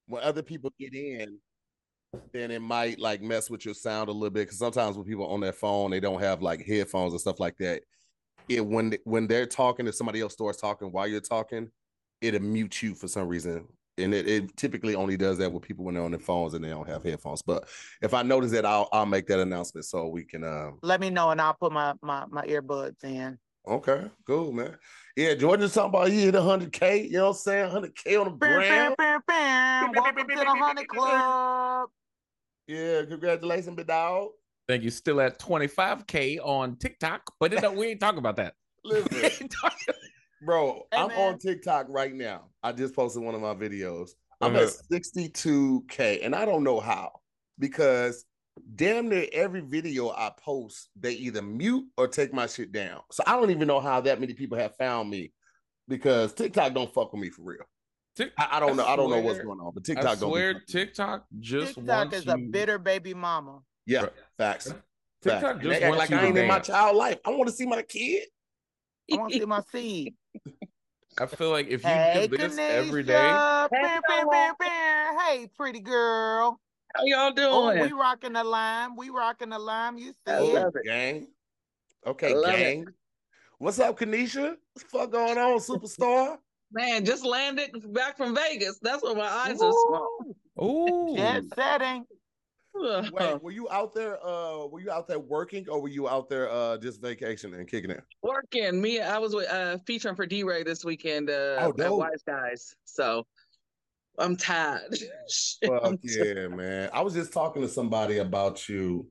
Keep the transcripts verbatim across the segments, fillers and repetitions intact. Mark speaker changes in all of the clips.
Speaker 1: when other people get in, then it might like mess with your sound a little bit. Because sometimes when people on their phone, they don't have like headphones and stuff like that. It when when they're talking, if somebody else starts talking while you're talking, it'll mute you for some reason. And it, it typically only does that with people when they're on their phones and they don't have headphones. But if I notice that, I'll I'll make that announcement so we can. Um...
Speaker 2: Let me know and I'll put my my my earbuds in.
Speaker 1: Okay, cool, man. Yeah, Jordan's talking about he hit one hundred K. You know what I'm saying? one hundred K on the gram.
Speaker 2: Bam, bam, bam. Welcome to the one hundred Club.
Speaker 1: Yeah, congratulations, big dog.
Speaker 3: Thank you. Still at twenty-five K on TikTok, but it, we ain't talking about that.
Speaker 1: Listen, bro,
Speaker 2: Hey,
Speaker 1: I'm
Speaker 2: man.
Speaker 1: on TikTok right now. I just posted one of my videos. I'm
Speaker 3: Uh-huh.
Speaker 1: at sixty-two K, and I don't know how, because damn near every video I post, they either mute or take my shit down. So I don't even know how that many people have found me, because TikTok don't fuck with me for real.
Speaker 3: Tick-
Speaker 1: I, I don't know.
Speaker 3: I
Speaker 1: I don't know
Speaker 3: swear-
Speaker 1: what's going on, but TikTok
Speaker 3: I
Speaker 1: don't. be
Speaker 3: swear
Speaker 1: fucking with me.
Speaker 3: TikTok just
Speaker 2: TikTok
Speaker 3: wants
Speaker 2: is
Speaker 3: you.
Speaker 2: a bitter baby mama.
Speaker 1: Yeah,
Speaker 3: Bro.
Speaker 1: facts.
Speaker 3: TikTok
Speaker 1: Facts.
Speaker 3: just
Speaker 1: They act
Speaker 3: wants
Speaker 1: like
Speaker 3: you
Speaker 1: I
Speaker 3: to
Speaker 1: ain't in my
Speaker 3: dance.
Speaker 1: child life. I want to see my kid.
Speaker 2: I want to see my seed.
Speaker 3: I feel like if you
Speaker 2: Hey,
Speaker 3: do this
Speaker 2: Kanisha.
Speaker 3: every day,
Speaker 2: Bam, bam, bam, bam. Hey, pretty girl.
Speaker 4: How y'all
Speaker 2: Oh,
Speaker 4: doing?
Speaker 2: we rocking the lime. We rocking the lime. You see
Speaker 4: I
Speaker 2: it?
Speaker 4: love it.
Speaker 1: Gang. Okay,
Speaker 4: I love
Speaker 1: gang. What's up, Kanisha? What the fuck going on, superstar?
Speaker 4: Man, just landed back from Vegas. That's why my eyes are small.
Speaker 3: ooh,
Speaker 2: Jet setting.
Speaker 1: Wait, were you out there? Uh, were you out there working, or were you out there uh just vacationing and kicking it?
Speaker 4: Working. Me, I was uh, featuring for D-Ray this weekend uh,
Speaker 1: Oh,
Speaker 4: at
Speaker 1: dope.
Speaker 4: Wise Guys. So I'm tired.
Speaker 1: Fuck
Speaker 4: I'm
Speaker 1: yeah, man. I was just talking to somebody about you.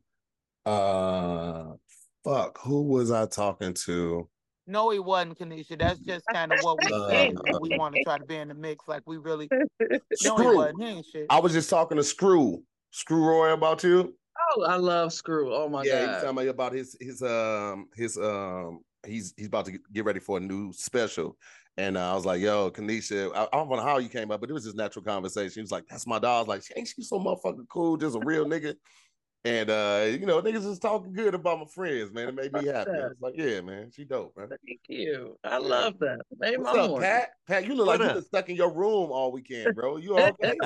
Speaker 1: Uh, fuck, who was I talking to?
Speaker 2: No, he wasn't, Kanisha. That's just kind of what we
Speaker 1: Uh,
Speaker 2: say when we want to try to be in the mix. Like we really. No, he
Speaker 1: Screw.
Speaker 2: wasn't. He ain't shit.
Speaker 1: I was just talking to Screw. Screw Roy about you.
Speaker 4: Oh, I love Screw. Oh my
Speaker 1: Yeah, he was
Speaker 4: god.
Speaker 1: talking about, about his his um his um he's he's about to get ready for a new special, and uh, I was like, "Yo, Kanisha, I, I don't know how you came up, but it was just natural conversation." He was like, "That's my dog." I was like, "Ain't she so motherfucking cool? Just a real nigga." And uh, you know, niggas just talking good about my friends, man. It made me happy. I was like, "Yeah, man, she dope, man."
Speaker 4: Thank you. I love that. Made
Speaker 1: What's
Speaker 4: my
Speaker 1: up,
Speaker 4: morning.
Speaker 1: Pat? Pat, you look
Speaker 5: What
Speaker 1: like
Speaker 5: up?
Speaker 1: you been stuck in your room all weekend, bro. You okay?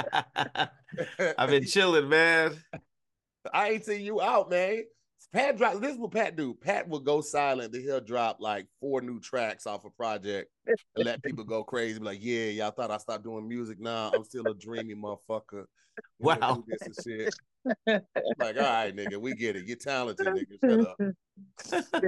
Speaker 5: I've been chilling, man.
Speaker 1: I ain't seen you out, man. Pat drop. This is what Pat do. Pat will go silent. Then he'll drop like four new tracks off a project and let people go crazy. Be like, yeah, y'all thought I stopped doing music. Nah, I'm still a dreamy motherfucker. You know,
Speaker 5: Wow.
Speaker 1: do this and shit. Like, all right, nigga, we get it. You're talented, nigga. Shut up.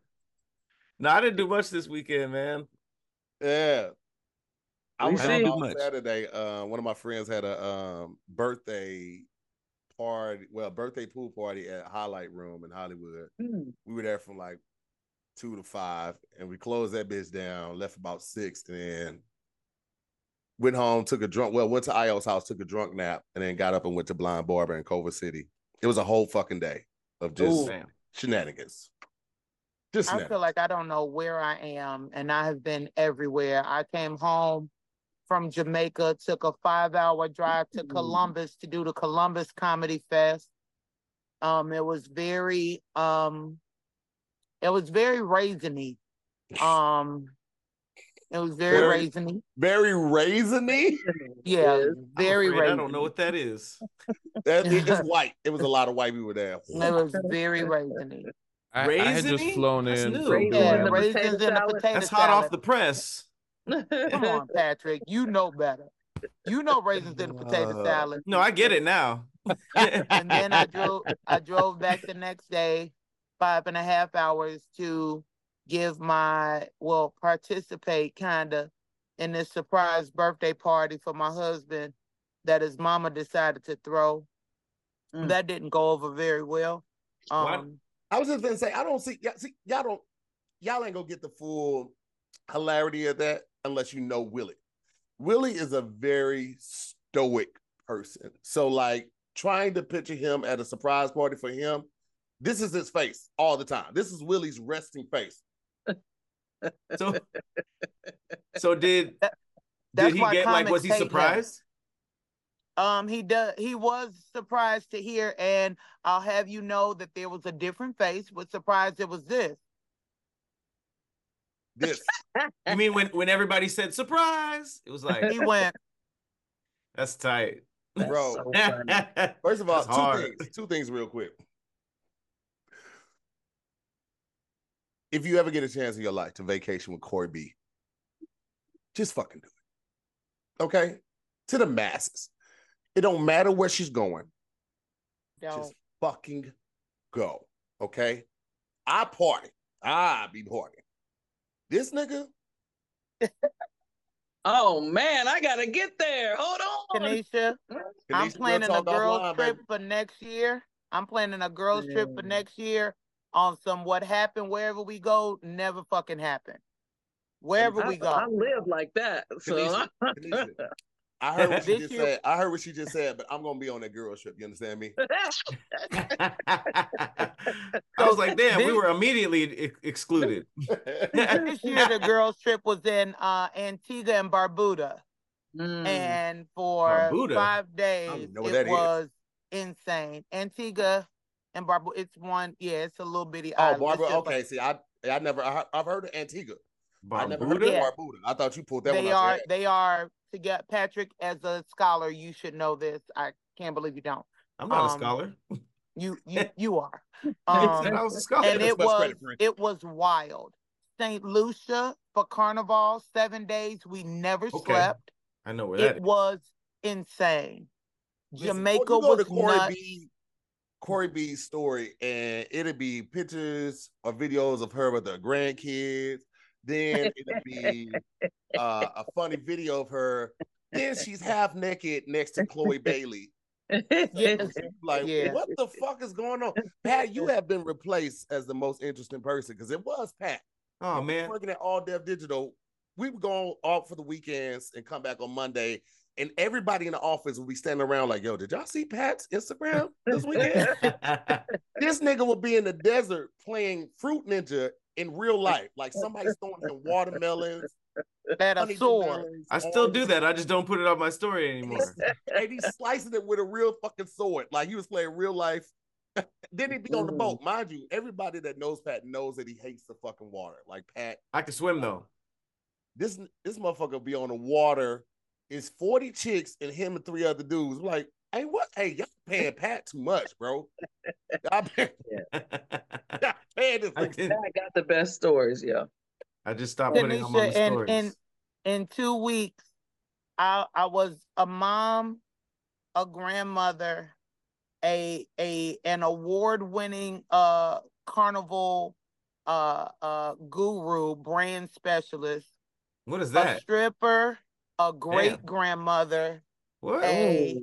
Speaker 5: No, I didn't do much this weekend, man.
Speaker 1: Yeah. I
Speaker 4: We
Speaker 1: was
Speaker 4: see.
Speaker 1: out
Speaker 5: Do
Speaker 1: on
Speaker 5: much.
Speaker 1: Saturday. Uh, one of my friends had a um, birthday party, well, birthday pool party at Highlight Room in Hollywood.
Speaker 4: Hmm.
Speaker 1: We were there from like two to five, and we closed that bitch down, left about six, and then went home, took a drunk, well, went to I O's house, took a drunk nap, and then got up and went to Blind Barber in Culver City. It was a whole fucking day of just
Speaker 5: Damn.
Speaker 1: shenanigans. Just
Speaker 2: I
Speaker 1: shenanigans.
Speaker 2: feel like I don't know where I am, and I have been everywhere. I came home from Jamaica, took a five-hour drive to Columbus to do the Columbus Comedy Fest. Um, it was very, um, it was very raisiny. Um, it was very,
Speaker 1: Very-
Speaker 2: raisiny.
Speaker 1: Very raisiny.
Speaker 2: Yeah,
Speaker 4: Yes.
Speaker 2: very
Speaker 5: I'm afraid
Speaker 2: raisiny.
Speaker 5: I don't know what that is.
Speaker 1: That, it- it's white. It was a lot of white people there.
Speaker 2: It was very raisiny.
Speaker 3: I, I had just
Speaker 5: Raisiny?
Speaker 3: flown
Speaker 5: That's
Speaker 3: in
Speaker 5: new.
Speaker 3: from
Speaker 4: Raisins
Speaker 2: Yeah,
Speaker 4: in the
Speaker 3: doing.
Speaker 2: raisins
Speaker 4: potato
Speaker 2: in the
Speaker 4: salad.
Speaker 2: potato
Speaker 5: That's hot
Speaker 2: salad.
Speaker 5: off the press.
Speaker 2: Come on, Patrick. You know better. You know raisins in the potato
Speaker 1: Uh,
Speaker 2: salad.
Speaker 5: No, I get it now.
Speaker 2: And then I drove I drove back the next day, five and a half hours to give my well, participate kinda in this surprise birthday party for my husband that his mama decided to throw.
Speaker 4: Mm.
Speaker 2: That didn't go over very well.
Speaker 5: What?
Speaker 2: Um
Speaker 1: I was just gonna say, I don't see, y'all, see, y'all don't, y'all ain't gonna get the full hilarity of that unless you know Willie. Willie is a very stoic person. So, like, trying to picture him at a surprise party for him, this is his face all the time. This is Willie's resting face.
Speaker 5: So, so did
Speaker 2: That-
Speaker 5: did
Speaker 2: that's
Speaker 5: he
Speaker 2: why
Speaker 5: get like?
Speaker 2: comics
Speaker 5: Was he
Speaker 2: hate him.
Speaker 5: surprised?
Speaker 2: Um, he does. He was surprised to hear, and I'll have you know that there was a different face. Was surprised it was this.
Speaker 1: This.
Speaker 5: You mean when when everybody said surprise? It was like
Speaker 2: He went.
Speaker 5: That's tight.
Speaker 4: That's
Speaker 1: Bro.
Speaker 4: so funny.
Speaker 1: First of all,
Speaker 5: That's
Speaker 1: two
Speaker 5: hard.
Speaker 1: things. Two things real quick. If you ever get a chance in your life to vacation with Corey B, just fucking do it. Okay? To the masses. It don't matter where she's going.
Speaker 2: Don't.
Speaker 1: Just fucking go. Okay? I party. I be partying. This nigga,
Speaker 4: Oh man, I gotta get there. Hold on.
Speaker 2: Tanisha, I'm
Speaker 1: Kanisha, we'll
Speaker 2: planning a
Speaker 1: talk
Speaker 2: girls
Speaker 1: offline,
Speaker 2: trip
Speaker 1: baby.
Speaker 2: for next year. I'm planning a girls trip for
Speaker 4: Mm.
Speaker 2: next year on some what happened wherever we go never fucking happen. Wherever
Speaker 4: I,
Speaker 2: we go.
Speaker 4: I live like that. So
Speaker 1: Kanisha, Kanisha, I heard what she
Speaker 2: This
Speaker 1: just
Speaker 2: year-
Speaker 1: said. I heard what she just said, but I'm gonna be on that girls trip. You understand me?
Speaker 5: I was like, damn, we
Speaker 2: This-
Speaker 5: were immediately ex- excluded.
Speaker 2: This year the girls trip was in uh, Antigua and Barbuda.
Speaker 4: Mm.
Speaker 2: And for
Speaker 5: Barbuda?
Speaker 2: five days
Speaker 1: even know what
Speaker 2: it
Speaker 1: that is.
Speaker 2: was insane. Antigua and Barbuda, it's one, yeah, it's a little bitty
Speaker 1: Oh,
Speaker 2: island. It's
Speaker 1: Barbara.
Speaker 2: just like-
Speaker 1: Okay, see, I I never I, I've heard of Antigua. I never heard of
Speaker 5: Barbuda?
Speaker 2: Yeah.
Speaker 1: Barbuda. I thought you pulled that
Speaker 2: they
Speaker 1: one out your
Speaker 2: are
Speaker 1: head.
Speaker 2: they are to get Patrick as a scholar. You should know this. I can't believe you don't.
Speaker 5: I'm not a
Speaker 2: Um,
Speaker 5: scholar.
Speaker 2: You you you are.
Speaker 5: You
Speaker 2: Um,
Speaker 5: said I was a scholar.
Speaker 2: and
Speaker 1: Give us
Speaker 2: it
Speaker 1: much
Speaker 2: was
Speaker 1: credit, friend.
Speaker 2: it was wild. Saint Lucia for Carnival, seven days. We never
Speaker 5: Okay.
Speaker 2: slept.
Speaker 5: I know where that
Speaker 2: It
Speaker 5: is.
Speaker 2: was insane.
Speaker 1: Listen,
Speaker 2: Jamaica
Speaker 1: you go
Speaker 2: was
Speaker 1: to Corey
Speaker 2: nuts.
Speaker 1: B, Corey B's story, and it'll be pictures or videos of her with her grandkids. Then it'll be uh, a funny video of her. Then she's half naked next to Chloe Bailey.
Speaker 2: Yes.
Speaker 1: Like,
Speaker 2: Yeah.
Speaker 1: what the fuck is going on? Pat, you have been replaced as the most interesting person because it was Pat.
Speaker 5: Oh
Speaker 1: He was
Speaker 5: man.
Speaker 1: working at All Dev Digital. We would go off for the weekends and come back on Monday, and everybody in the office would be standing around like, yo, did y'all see Pat's Instagram this weekend? This nigga would be in the desert playing Fruit Ninja in real life. Like somebody's throwing him watermelons.
Speaker 2: That a
Speaker 1: honey
Speaker 2: sword.
Speaker 1: melons,
Speaker 5: I still do
Speaker 1: oranges,
Speaker 5: that. I just don't put it on my story
Speaker 1: And
Speaker 5: anymore.
Speaker 1: he's, and he's slicing it with a real fucking sword. Like he was playing real life. Then he'd be on the boat. Mind you, everybody that knows Pat knows that he hates the fucking water. Like Pat,
Speaker 5: I can swim though.
Speaker 1: this this motherfucker be on the water. It's forty chicks and him and three other dudes. Like, hey, what? Hey, y'all paying Pat too much, bro. Y'all paying, y'all paying this
Speaker 5: I,
Speaker 1: nigga.
Speaker 5: didn't-
Speaker 4: I got the best stories, yo.
Speaker 5: I just stopped putting them on the
Speaker 2: Tanisha, in,
Speaker 5: stories.
Speaker 2: in in two weeks, I I was a mom, a grandmother, a a an award winning uh carnival uh uh guru, brand specialist,
Speaker 5: What is
Speaker 2: a
Speaker 5: that?
Speaker 2: stripper, a great grandmother,
Speaker 5: What?
Speaker 2: a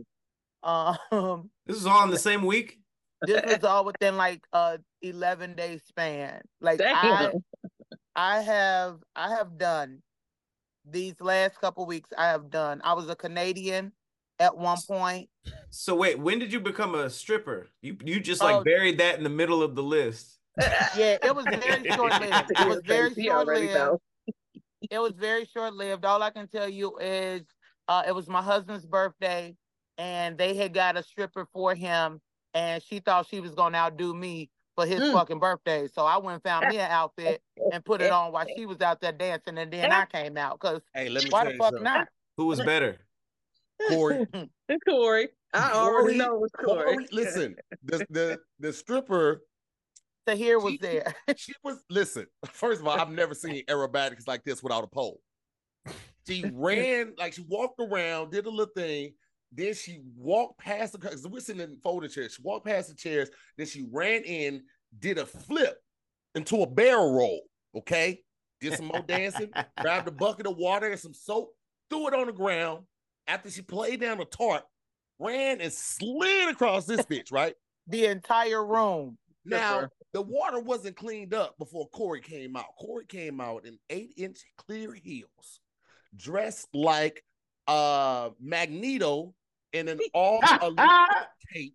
Speaker 2: um
Speaker 5: This is all in the same week?
Speaker 2: this was all within like a eleven day span. Like I
Speaker 4: Damn.
Speaker 2: I have I have done these last couple weeks. I have done. I was a Canadian at one point.
Speaker 5: So wait, when did you become a stripper? You you just like
Speaker 2: Oh.
Speaker 5: buried that in the middle of the list.
Speaker 2: Yeah, it was very short lived. It was very
Speaker 4: He
Speaker 2: short
Speaker 4: already
Speaker 2: lived.
Speaker 4: know.
Speaker 2: It was very short lived. All I can tell you is uh, it was my husband's birthday, and they had got a stripper for him, and she thought she was gonna outdo me for his
Speaker 4: Mm.
Speaker 2: fucking birthday. So I went and found me an outfit and put it on while she was out there dancing, and then I came out because
Speaker 1: Hey, let me
Speaker 2: why
Speaker 1: tell
Speaker 2: the
Speaker 1: you
Speaker 2: fuck
Speaker 1: something.
Speaker 2: not?
Speaker 5: Who was better?
Speaker 1: Corey,
Speaker 4: Corey. I already
Speaker 1: Corey,
Speaker 4: know it was Corey.
Speaker 1: Corey, listen, the the the stripper,
Speaker 2: So here was
Speaker 1: She-
Speaker 2: there.
Speaker 1: she was listen. First of all, I've never seen aerobatics like this without a pole. She ran like she walked around, did a little thing. Then she walked past the because we're sitting in folding chairs. She walked past the chairs. Then she ran in, did a flip into a barrel roll. Okay, did some more dancing. Grabbed a bucket of water and some soap, threw it on the ground. After she played down the tarp, ran and slid across this bitch. Right
Speaker 2: The entire room.
Speaker 1: now,
Speaker 4: Stripper.
Speaker 1: the water wasn't cleaned up before Corey came out. Corey came out in eight-inch clear heels, dressed like uh Magneto in an all tape.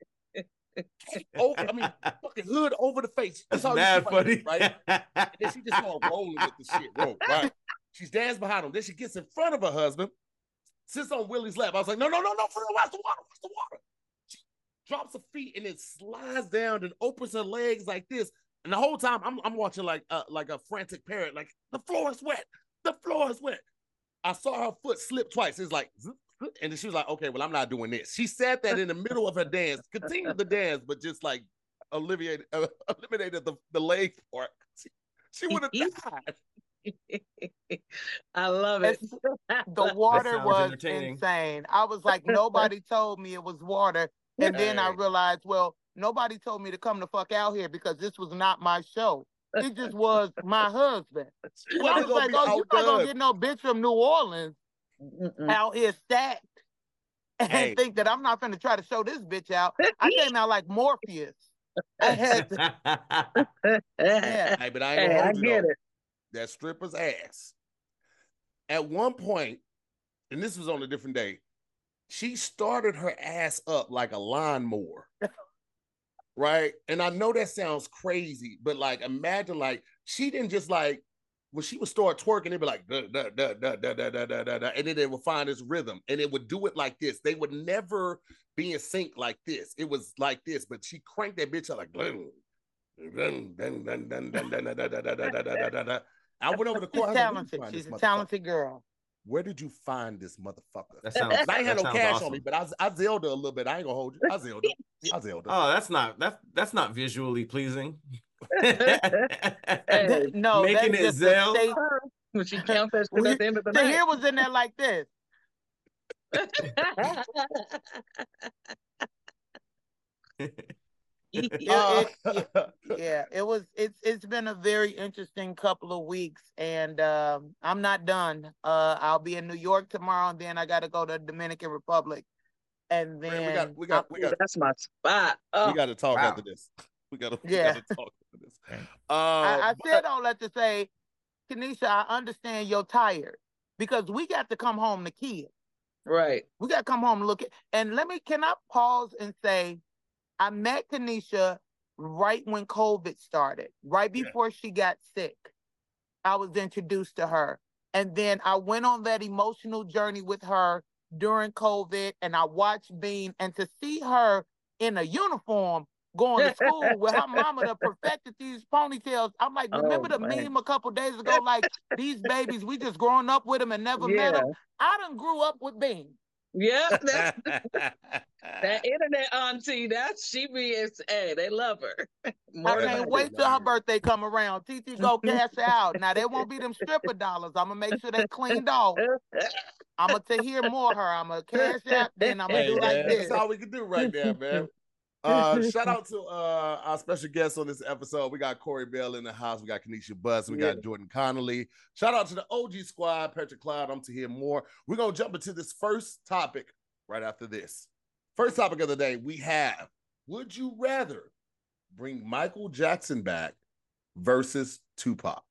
Speaker 1: tape over, I mean, fucking hood over the face.
Speaker 5: That's
Speaker 1: all you
Speaker 5: mad
Speaker 1: see right
Speaker 5: funny.
Speaker 1: here, right? And then she just started rolling with the shit. Roll, right? She's dancing behind him. Then she gets in front of her husband, sits on Willie's lap. I was like, no, no, no, no, for real, watch the water, watch the water. She drops her feet and it slides down and opens her legs like this. And the whole time I'm, I'm watching like uh, like a frantic parrot, like the floor is wet, the floor is wet. I saw her foot slip twice. It's like, zzz, And then she was like, okay, well, I'm not doing this. She said that in the middle of her dance, continued the dance, but just like alleviated, uh, eliminated the, the leg part. She, she would have died.
Speaker 4: I love it.
Speaker 2: The water
Speaker 5: sounds
Speaker 2: was
Speaker 5: entertaining.
Speaker 2: insane. I was like, nobody told me it was water. And then I
Speaker 1: Hey.
Speaker 2: realized, well, nobody told me to come the fuck out here because this was not my show. It just was my husband.
Speaker 1: She
Speaker 2: And I
Speaker 1: wasn't
Speaker 2: was like,
Speaker 1: gonna be
Speaker 2: oh, you're not gonna
Speaker 1: outdone.
Speaker 2: get no bitch from New Orleans
Speaker 4: Mm-mm.
Speaker 2: out here stacked and
Speaker 1: Hey.
Speaker 2: think that I'm not gonna try to show this bitch out. I came out like Morpheus. I had to, yeah.
Speaker 1: Hey, but I ain't
Speaker 4: Hey,
Speaker 1: gonna
Speaker 4: I
Speaker 1: hold you
Speaker 4: get
Speaker 1: though.
Speaker 4: it.
Speaker 1: That stripper's ass. At one point, and this was on a different day, she started her ass up like a lawnmower. Right? And I know that sounds crazy, but like imagine like she didn't just like when she would start twerking, it'd be like da, da, da, da, da, da, da, da, da, da, and then they would find this rhythm and it would do it like this. They would never be in sync like this. It was like this, but she cranked that bitch out like dun, dun, dun, dun, dun, dun, dun, dun, dun, dun, dun, dun, dun, dun, dun. I went over the
Speaker 2: She's
Speaker 1: court. I was like, "Where did you
Speaker 2: talented.
Speaker 1: find
Speaker 2: She's
Speaker 1: this
Speaker 2: a
Speaker 1: motherfucker?
Speaker 2: talented girl.
Speaker 1: Where did you find this motherfucker?"
Speaker 5: That sounds.
Speaker 1: I ain't had
Speaker 5: that
Speaker 1: no
Speaker 5: sounds
Speaker 1: cash
Speaker 5: awesome.
Speaker 1: on me, but I, I Zelda a little bit. I ain't gonna hold you. I Zelda. I Zelda.
Speaker 5: Oh, that's not that's that's not visually pleasing.
Speaker 4: Hey,
Speaker 2: No,
Speaker 5: Making
Speaker 2: that's
Speaker 5: it
Speaker 2: just the
Speaker 5: Zell.
Speaker 2: state.
Speaker 4: when she counts that shit
Speaker 2: We-
Speaker 4: at the end of the
Speaker 2: The
Speaker 4: night.
Speaker 2: hair was in there like this.
Speaker 4: Yeah.
Speaker 2: It- Yeah, it was. It's it's been a very interesting couple of weeks, and um, I'm not done. Uh, I'll be in New York tomorrow, and then I got to go to Dominican Republic, and then
Speaker 1: Man, we got we got we got
Speaker 4: That's my spot. Oh,
Speaker 1: we got to talk
Speaker 5: wow.
Speaker 1: after this. We got to
Speaker 2: Yeah.
Speaker 1: we got to talk after this.
Speaker 3: Okay.
Speaker 1: Uh,
Speaker 2: I, I
Speaker 1: but-
Speaker 2: said all that to say, Kanisha, I understand you're tired because we got to come home to kids.
Speaker 4: right.
Speaker 2: We got to come home and look at. And let me, can I pause and say, I met Kanisha right when COVID started, right
Speaker 1: Yeah.
Speaker 2: before she got sick. I was introduced to her. And then I went on that emotional journey with her during COVID, and I watched Bean, and to see her in a uniform going to school with her mama that perfected these ponytails. I'm like, remember
Speaker 4: Oh,
Speaker 2: the
Speaker 4: man.
Speaker 2: meme a couple days ago? Like, these babies, we just growing up with them and never met
Speaker 4: Yeah.
Speaker 2: them. I done grew up with Bean.
Speaker 4: Yeah, that's that internet auntie. That's she be. It's, hey, they love her.
Speaker 2: I
Speaker 4: More than
Speaker 2: can't
Speaker 4: I
Speaker 2: wait
Speaker 4: do.
Speaker 2: till her birthday come around. T T go cash out. Now, there won't be them stripper dollars. I'm going to make sure they cleaned off. I'm going to hear more of her. I'm going to cash out, then I'm going to
Speaker 1: Hey,
Speaker 2: do like
Speaker 1: man,
Speaker 2: this.
Speaker 1: that's all we can do right there, man. Uh, shout out to uh, our special guests on this episode. We got Corey Bell in the house. We got Kanisha Bus. We got
Speaker 4: Yeah.
Speaker 1: Jordan Connolly. Shout out to the O G squad, Patrick Cloud. I'm to hear more. We're going to jump into this first topic right after this. First topic of the day, we have, would you rather bring Michael Jackson back versus Tupac?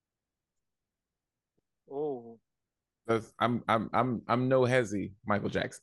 Speaker 2: Oh.
Speaker 3: That's- I'm I'm I'm I'm no hezzy Michael Jackson.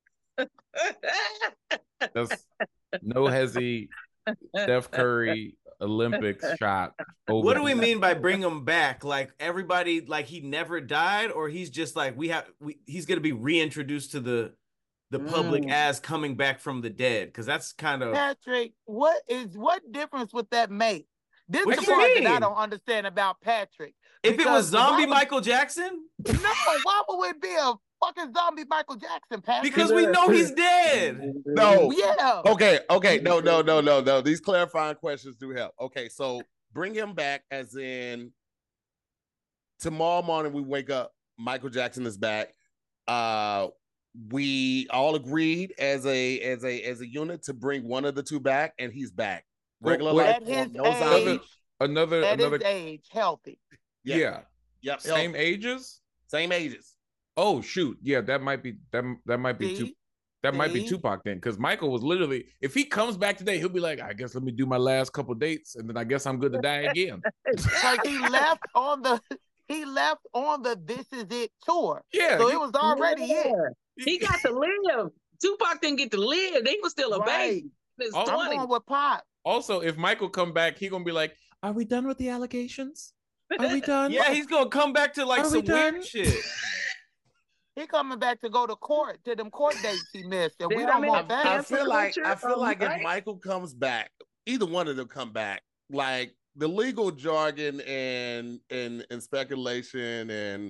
Speaker 3: That's no hezzy Steph Curry Olympics shot. Over
Speaker 5: What do we
Speaker 3: the-
Speaker 5: mean by bring him back? Like everybody, like he never died, or he's just like we have. We, he's gonna be reintroduced to the the public
Speaker 4: Mm.
Speaker 5: as coming back from the dead, because that's kind of.
Speaker 2: Patrick, what is what difference would that make? This
Speaker 5: What
Speaker 2: is the
Speaker 5: you
Speaker 2: part that I
Speaker 5: mean?
Speaker 2: don't understand about Patrick.
Speaker 5: If it was
Speaker 2: because why
Speaker 5: zombie
Speaker 2: would-
Speaker 5: Michael Jackson,
Speaker 2: No, why would it be a fucking zombie Michael Jackson, Patrick?
Speaker 5: because we know he's dead.
Speaker 1: No.
Speaker 2: Yeah.
Speaker 1: Okay, okay, no, no, no, no, no. These clarifying questions do help. Okay, so bring him back as in tomorrow morning we wake up, Michael Jackson is back. Uh we all agreed as a as a as a unit to bring one of the two back, and he's back. Regular
Speaker 3: Well,
Speaker 1: life
Speaker 2: At his
Speaker 1: form, no
Speaker 2: age,
Speaker 1: zombie.
Speaker 3: Another
Speaker 2: at
Speaker 3: another
Speaker 2: his age, healthy.
Speaker 3: yeah.
Speaker 1: Yeah. Yep,
Speaker 3: Same
Speaker 1: healthy.
Speaker 3: ages?
Speaker 1: Same ages.
Speaker 3: Oh shoot. Yeah, that might be that that might be two
Speaker 2: See?
Speaker 3: that might be
Speaker 2: See?
Speaker 3: Tupac then, because Michael was literally, if he comes back today, he'll be like, I guess let me do my last couple dates, and then I guess I'm good to die again.
Speaker 2: Because he left on the he left on the This Is It tour.
Speaker 3: Yeah,
Speaker 2: So
Speaker 3: you-
Speaker 2: it was already it.
Speaker 4: Yeah. He got to live. Tupac didn't get to live. He was still a
Speaker 2: Right.
Speaker 4: baby in his
Speaker 3: Oh.
Speaker 2: I'm
Speaker 4: twenties.
Speaker 2: going with Pop.
Speaker 3: Also, if Michael come back, he gonna be like, "Are we done with the allegations? Are we done?"
Speaker 5: Yeah, he's gonna come back to like
Speaker 3: Are we
Speaker 5: some
Speaker 3: done?
Speaker 5: weird shit.
Speaker 2: He coming back to go to court to them court dates he missed, and we
Speaker 4: Yeah,
Speaker 2: don't
Speaker 4: I mean,
Speaker 2: want
Speaker 1: I
Speaker 2: that.
Speaker 1: feel like I
Speaker 4: culture,
Speaker 1: feel
Speaker 4: um,
Speaker 1: like if
Speaker 4: right?
Speaker 1: Michael comes back, either one of them come back, like the legal jargon and and and speculation and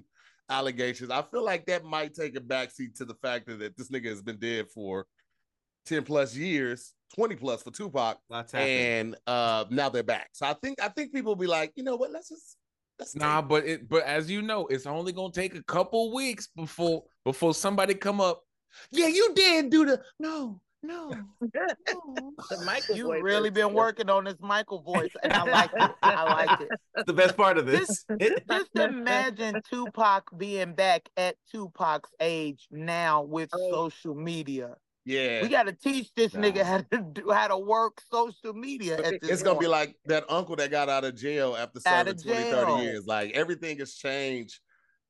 Speaker 1: allegations. I feel like that might take a backseat to the fact that this nigga has been dead for ten plus years, twenty plus for Tupac.
Speaker 5: Lots happened.
Speaker 1: And uh now they're back. So I think I think people will be like, you know what, let's just let's
Speaker 3: Nah,
Speaker 1: take-
Speaker 3: but it but as you know, it's only gonna take a couple weeks before before somebody come up. Yeah, you did do the no, no. no.
Speaker 4: The Michael
Speaker 2: You
Speaker 4: voice
Speaker 2: really
Speaker 4: is-
Speaker 2: been working on this Michael voice, and I like it. I like it.
Speaker 5: That's the best part of this.
Speaker 2: Just imagine Tupac being back at Tupac's age now with
Speaker 4: Oh.
Speaker 2: social media.
Speaker 1: Yeah.
Speaker 2: We got to teach this
Speaker 5: Nah.
Speaker 2: nigga how to do how to work social media. At this
Speaker 1: It's gonna be
Speaker 2: point.
Speaker 1: like that uncle that got out of jail after
Speaker 2: Out
Speaker 1: serving
Speaker 2: of
Speaker 1: twenty,
Speaker 2: jail.
Speaker 1: thirty years. Like everything has changed.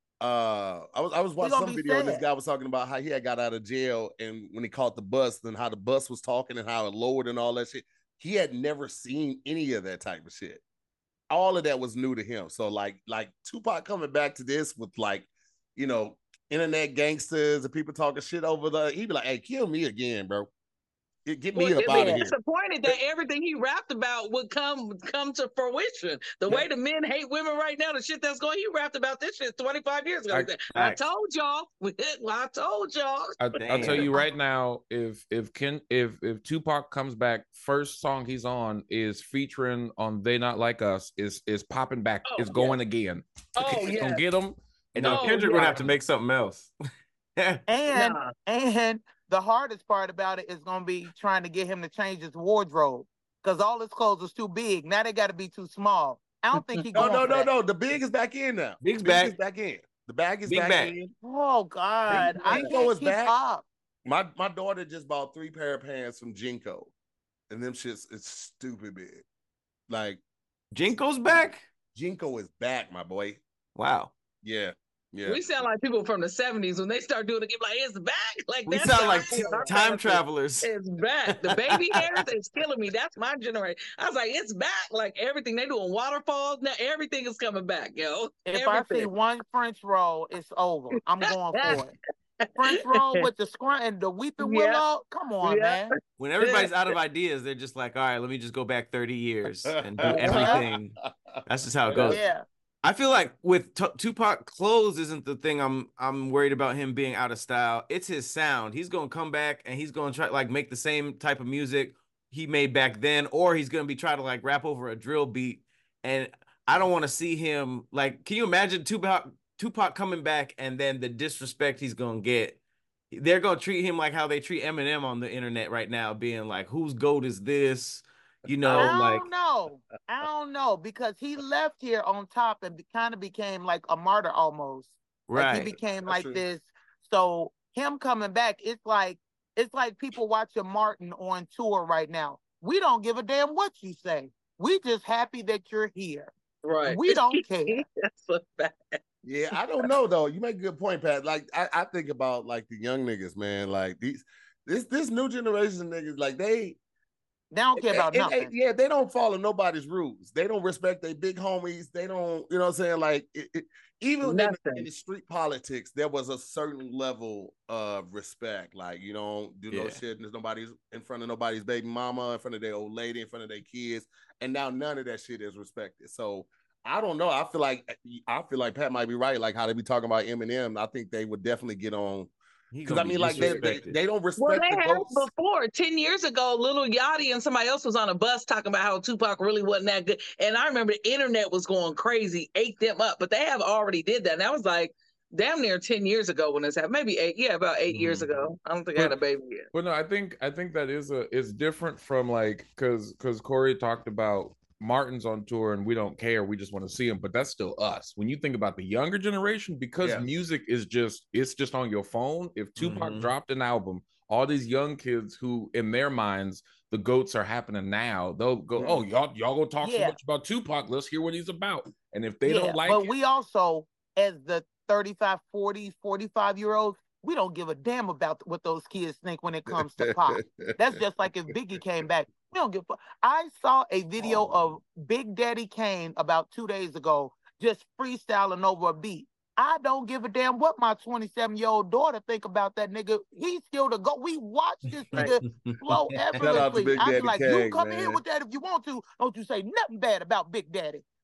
Speaker 1: Uh I was I was watching
Speaker 2: gonna
Speaker 1: some
Speaker 2: be
Speaker 1: video and this
Speaker 2: sad.
Speaker 1: guy was talking about how he had got out of jail and when he caught the bus, and how the bus was talking and how it lowered and all that shit. He had never seen any of that type of shit. All of that was new to him. So like like Tupac coming back to this with like, you know, internet gangsters and people talking shit over the, he'd be like, hey, kill me again, bro. Get, get me
Speaker 4: Well,
Speaker 1: up
Speaker 4: you'd
Speaker 1: out
Speaker 4: be
Speaker 1: of here.
Speaker 4: disappointed that everything he rapped about would come come to fruition. The way the men hate women right now, the shit that's going, he rapped about this shit twenty-five years ago.
Speaker 3: I-
Speaker 4: I, I
Speaker 5: Facts.
Speaker 4: told y'all. I told y'all.
Speaker 3: I, I'll tell
Speaker 5: Damn.
Speaker 3: you right now, if if Ken if if Tupac comes back, first song he's on is featuring on They Not Like Us is is popping back,
Speaker 4: Oh,
Speaker 3: is
Speaker 4: yeah.
Speaker 3: going again.
Speaker 4: Oh,
Speaker 3: It's
Speaker 4: yeah.
Speaker 3: gonna get him.
Speaker 5: And now
Speaker 4: Oh,
Speaker 5: Kendrick
Speaker 4: yeah.
Speaker 5: would have to make something else.
Speaker 2: And
Speaker 4: Nah.
Speaker 2: and the hardest part about it is gonna be trying to get him to change his wardrobe because all his clothes is too big. Now they got to be too small. I don't think he.
Speaker 1: No,
Speaker 2: going
Speaker 1: no,
Speaker 2: for
Speaker 1: no,
Speaker 2: that.
Speaker 1: no. The big is back in now.
Speaker 5: Big's
Speaker 1: Big
Speaker 5: back.
Speaker 1: is back in. The bag is
Speaker 5: Big
Speaker 1: back,
Speaker 5: back.
Speaker 1: in.
Speaker 2: Oh God, I
Speaker 1: Jinko
Speaker 2: can't
Speaker 1: is
Speaker 2: keep
Speaker 1: back.
Speaker 2: up.
Speaker 1: My my daughter just bought three pair of pants from Jinko, and them shits is stupid big. Like
Speaker 5: Jinko's back?
Speaker 1: Jinko is back, my boy.
Speaker 5: Wow.
Speaker 1: Yeah, yeah.
Speaker 4: We sound like people from the seventies when they start doing it. Like it's back. Like
Speaker 5: We
Speaker 4: that's
Speaker 5: sound
Speaker 4: how
Speaker 5: like
Speaker 4: I feel.
Speaker 5: t-
Speaker 4: Our
Speaker 5: time
Speaker 4: benefit
Speaker 5: travelers.
Speaker 4: It's back. The baby hairs is killing me. That's my generation. I was like, it's back. Like everything they doing waterfalls now. Everything is coming back, yo.
Speaker 2: If I see
Speaker 4: Everything.
Speaker 2: one French roll, it's over. I'm going for it. French roll with the scrunch and the weeping
Speaker 4: Yeah.
Speaker 2: willow. Come on,
Speaker 4: Yeah.
Speaker 2: man.
Speaker 5: When everybody's out of ideas, they're just like, all right, let me just go back thirty years and do everything. That's just how it goes.
Speaker 2: Yeah.
Speaker 5: I feel like with T- Tupac, clothes isn't the thing I'm I'm worried about him being out of style. It's his sound. He's gonna come back and he's gonna try like make the same type of music he made back then, or he's gonna be trying to like rap over a drill beat. And I don't want to see him like. Can you imagine Tupac Tupac coming back and then the disrespect he's gonna get? They're gonna treat him like how they treat Eminem on the internet right now, being like, "Whose goat is this?" You know,
Speaker 2: I
Speaker 5: like
Speaker 2: don't know. I don't know because he left here on top and be, kind of became like a martyr almost. Like
Speaker 5: right.
Speaker 2: he became
Speaker 1: That's
Speaker 2: like
Speaker 1: true.
Speaker 2: this. So him coming back, it's like it's like people watching Martin on tour right now. We don't give a damn what you say. We just happy that you're here.
Speaker 4: Right.
Speaker 2: We don't care.
Speaker 4: That's so bad.
Speaker 1: Yeah, I don't know though. You make a good point, Pat. Like I, I think about like the young niggas, man. Like these this this new generation of niggas, like they
Speaker 2: They don't care about
Speaker 1: and- and-
Speaker 2: nothing.
Speaker 1: yeah, they don't follow nobody's rules. They don't respect their big homies. They don't, you know what I'm saying? Like it, it, even in,
Speaker 4: Nothing.
Speaker 1: in the street politics, there was a certain level of respect. Like you don't do no
Speaker 5: Yeah.
Speaker 1: shit. There's nobody's in front of nobody's baby mama, in front of their old lady, in front of their kids. And now none of that shit is respected. So I don't know. I feel like I feel like Pat might be right. Like how they be talking about Eminem. I think they would definitely get on
Speaker 5: He
Speaker 1: because
Speaker 5: gonna
Speaker 1: I
Speaker 5: be
Speaker 1: mean, like they, they
Speaker 5: disrespected.
Speaker 1: they don't
Speaker 4: Well,
Speaker 1: respect
Speaker 4: they
Speaker 1: the
Speaker 4: had
Speaker 1: goats.
Speaker 4: before. Ten years ago, Little Yachty and somebody else was on a bus talking about how Tupac really wasn't that good. And I remember the internet was going crazy, ate them up. But they have already did that. And that was like damn near ten years ago when this happened. Maybe eight. Yeah, about eight years
Speaker 5: Mhm.
Speaker 4: ago. I don't think I had a baby yet.
Speaker 3: But no, I think I think that is a it's different from like because because Corey talked about Martin's on tour and we don't care, we just want to see him, but that's still us. When you think about the younger generation, because
Speaker 1: Yeah.
Speaker 3: music is just it's just on your phone. If Tupac
Speaker 5: Mhm.
Speaker 3: dropped an album, all these young kids who in their minds the goats are happening now, they'll go,
Speaker 1: Mhm.
Speaker 3: oh y'all y'all gonna talk so
Speaker 2: Yeah.
Speaker 3: much about Tupac, let's hear what he's about. And if they
Speaker 2: Yeah,
Speaker 3: don't like
Speaker 2: but
Speaker 3: it,
Speaker 2: we also, as the thirty-five, forty, forty-five year olds, we don't give a damn about what those kids think when it comes to pop. That's just like if Biggie came back. We don't give a fuck. I saw a video
Speaker 1: Oh.
Speaker 2: of Big Daddy Kane about two days ago just freestyling over a beat. I don't give a damn what my twenty-seven-year-old daughter think about that nigga. He's still the go. We watch this nigga flow
Speaker 1: out to
Speaker 2: effortlessly.
Speaker 1: Big
Speaker 2: I be
Speaker 1: Daddy
Speaker 2: like,
Speaker 1: Kane,
Speaker 2: you come in here
Speaker 1: man.
Speaker 2: with that if you want to. Don't you say nothing bad about Big Daddy.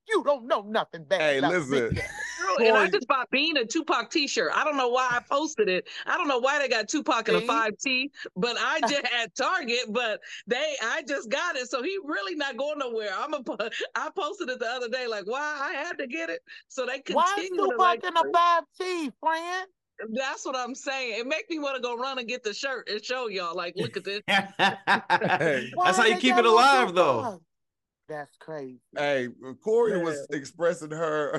Speaker 2: You don't know nothing bad.
Speaker 1: Hey,
Speaker 2: about
Speaker 1: listen.
Speaker 2: me.
Speaker 4: True, and I just bought Bean a Tupac t-shirt. I don't know why I posted it. I don't know why they got Tupac in a
Speaker 2: See?
Speaker 4: five T, but I just at Target, but they I just got it. So he really not going nowhere. I'm a I posted it the other day, like why I had to get it. So they
Speaker 2: Why is
Speaker 4: continue to
Speaker 2: Tupac
Speaker 4: like
Speaker 2: in a five T, friend?
Speaker 4: that's what I'm saying. It make me want to go run and get the shirt and show y'all. Like, look at this.
Speaker 1: Hey,
Speaker 5: That's how
Speaker 2: Why
Speaker 5: you
Speaker 2: they
Speaker 5: keep
Speaker 2: got
Speaker 5: it
Speaker 2: little
Speaker 5: alive, though.
Speaker 2: Tupac? That's crazy.
Speaker 1: hey, Corey was expressing her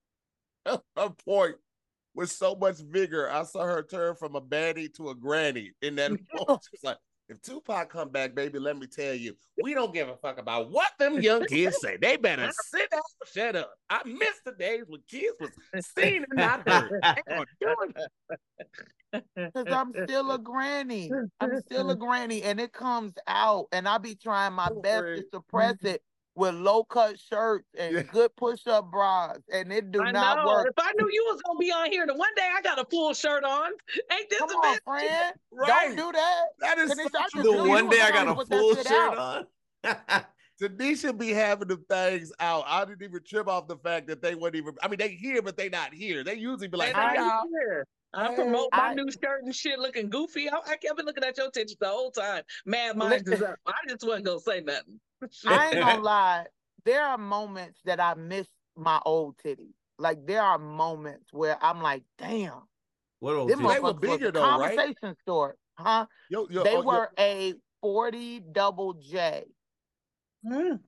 Speaker 1: her point with so much vigor. I saw her turn from a baddie to a granny in that moment. She was like, if Tupac come back, baby, let me tell you, we don't give a fuck about what them young kids say. They better sit down and shut up. I miss the days when kids was seen and not heard. They gonna do it.
Speaker 2: Because I'm still a granny. I'm still a granny, and it comes out, and I be trying my best to suppress it with low cut shirts and
Speaker 1: Yeah.
Speaker 2: good push up bras, and it do
Speaker 4: I
Speaker 2: not
Speaker 4: know.
Speaker 2: work.
Speaker 4: If I knew you was gonna be on here, the one day I got a full shirt on. Ain't this
Speaker 2: Come
Speaker 4: a
Speaker 2: on,
Speaker 4: bitch?
Speaker 2: friend.
Speaker 1: Right.
Speaker 2: Don't do that.
Speaker 1: That is
Speaker 2: Tanisha,
Speaker 1: so
Speaker 2: I just
Speaker 1: true.
Speaker 5: The
Speaker 2: knew you
Speaker 5: one
Speaker 2: was
Speaker 5: day I
Speaker 2: gonna
Speaker 5: got a
Speaker 2: put that
Speaker 5: full
Speaker 2: shit
Speaker 5: shirt
Speaker 2: out.
Speaker 5: on.
Speaker 1: Tanisha be having them things out. I didn't even trip off the fact that they wouldn't even. I mean, they here, but they not here. They usually be like,
Speaker 4: And
Speaker 1: "Hey,
Speaker 4: I,
Speaker 1: y'all."
Speaker 4: here. I
Speaker 1: Hey.
Speaker 4: promote my
Speaker 2: I-
Speaker 4: new shirt and shit looking goofy. I, I kept been looking at your pictures the whole time. Mad minds is up. I just wasn't gonna say nothing.
Speaker 2: I ain't gonna lie. There are moments that I miss my old titties. Like there are moments where I'm like, damn,
Speaker 5: What old
Speaker 2: them
Speaker 5: titties?
Speaker 1: They were
Speaker 2: motherfuckers
Speaker 1: bigger
Speaker 2: was a
Speaker 1: though, right?
Speaker 2: conversation store, huh?
Speaker 1: Yo, yo,
Speaker 2: They
Speaker 1: oh, yo-
Speaker 2: were a forty double J.
Speaker 4: Mm.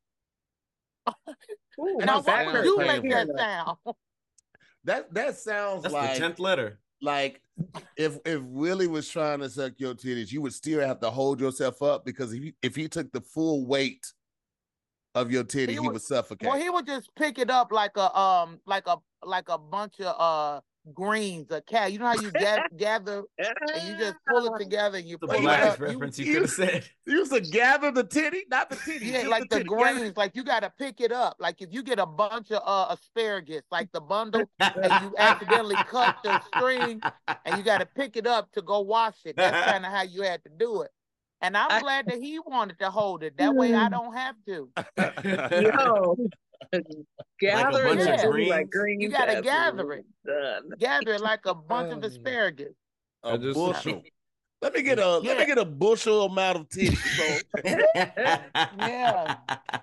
Speaker 4: Ooh,
Speaker 1: And
Speaker 2: Now,
Speaker 1: that's
Speaker 2: what
Speaker 1: bad.
Speaker 2: would you
Speaker 1: Paying
Speaker 2: make
Speaker 1: for
Speaker 2: that
Speaker 1: it.
Speaker 2: sound?
Speaker 1: that that sounds
Speaker 5: That's
Speaker 1: like
Speaker 5: the tenth letter.
Speaker 1: like if if Willie was trying to suck your titties, you would still have to hold yourself up because if he, if he took the full weight of your titty,
Speaker 2: He
Speaker 1: he
Speaker 2: would-
Speaker 1: would suffocate.
Speaker 2: Well, he would just pick it up like a um like a like a bunch of uh greens, a cat. You know how you ga- gather and you just pull it together and you
Speaker 5: The
Speaker 2: pull it
Speaker 5: blackest
Speaker 2: up. You-
Speaker 5: reference you,
Speaker 1: you-
Speaker 5: could have said.
Speaker 1: You used to gather the titty, not the titty.
Speaker 2: Yeah,
Speaker 1: just
Speaker 2: like the
Speaker 1: titty. Gather-
Speaker 2: greens, like you gotta pick it up. Like if you get a bunch of uh, asparagus, like the bundle, and you accidentally cut the string, and you gotta pick it up to go wash it. That's kind of how you had to do it. And I'm
Speaker 4: I-
Speaker 2: glad that he wanted to hold it. That way I don't have to.
Speaker 4: Yo. Gather
Speaker 5: bunch
Speaker 4: it
Speaker 2: of
Speaker 4: and be
Speaker 5: greens?
Speaker 4: like green
Speaker 2: You gotta
Speaker 4: peppers.
Speaker 2: gather it.
Speaker 4: Done.
Speaker 2: Gather it like a bunch of asparagus.
Speaker 1: a
Speaker 3: I just-
Speaker 1: bushel. Let me get a let me
Speaker 2: Yeah.
Speaker 1: get a bushel amount of titty. So
Speaker 2: Yeah.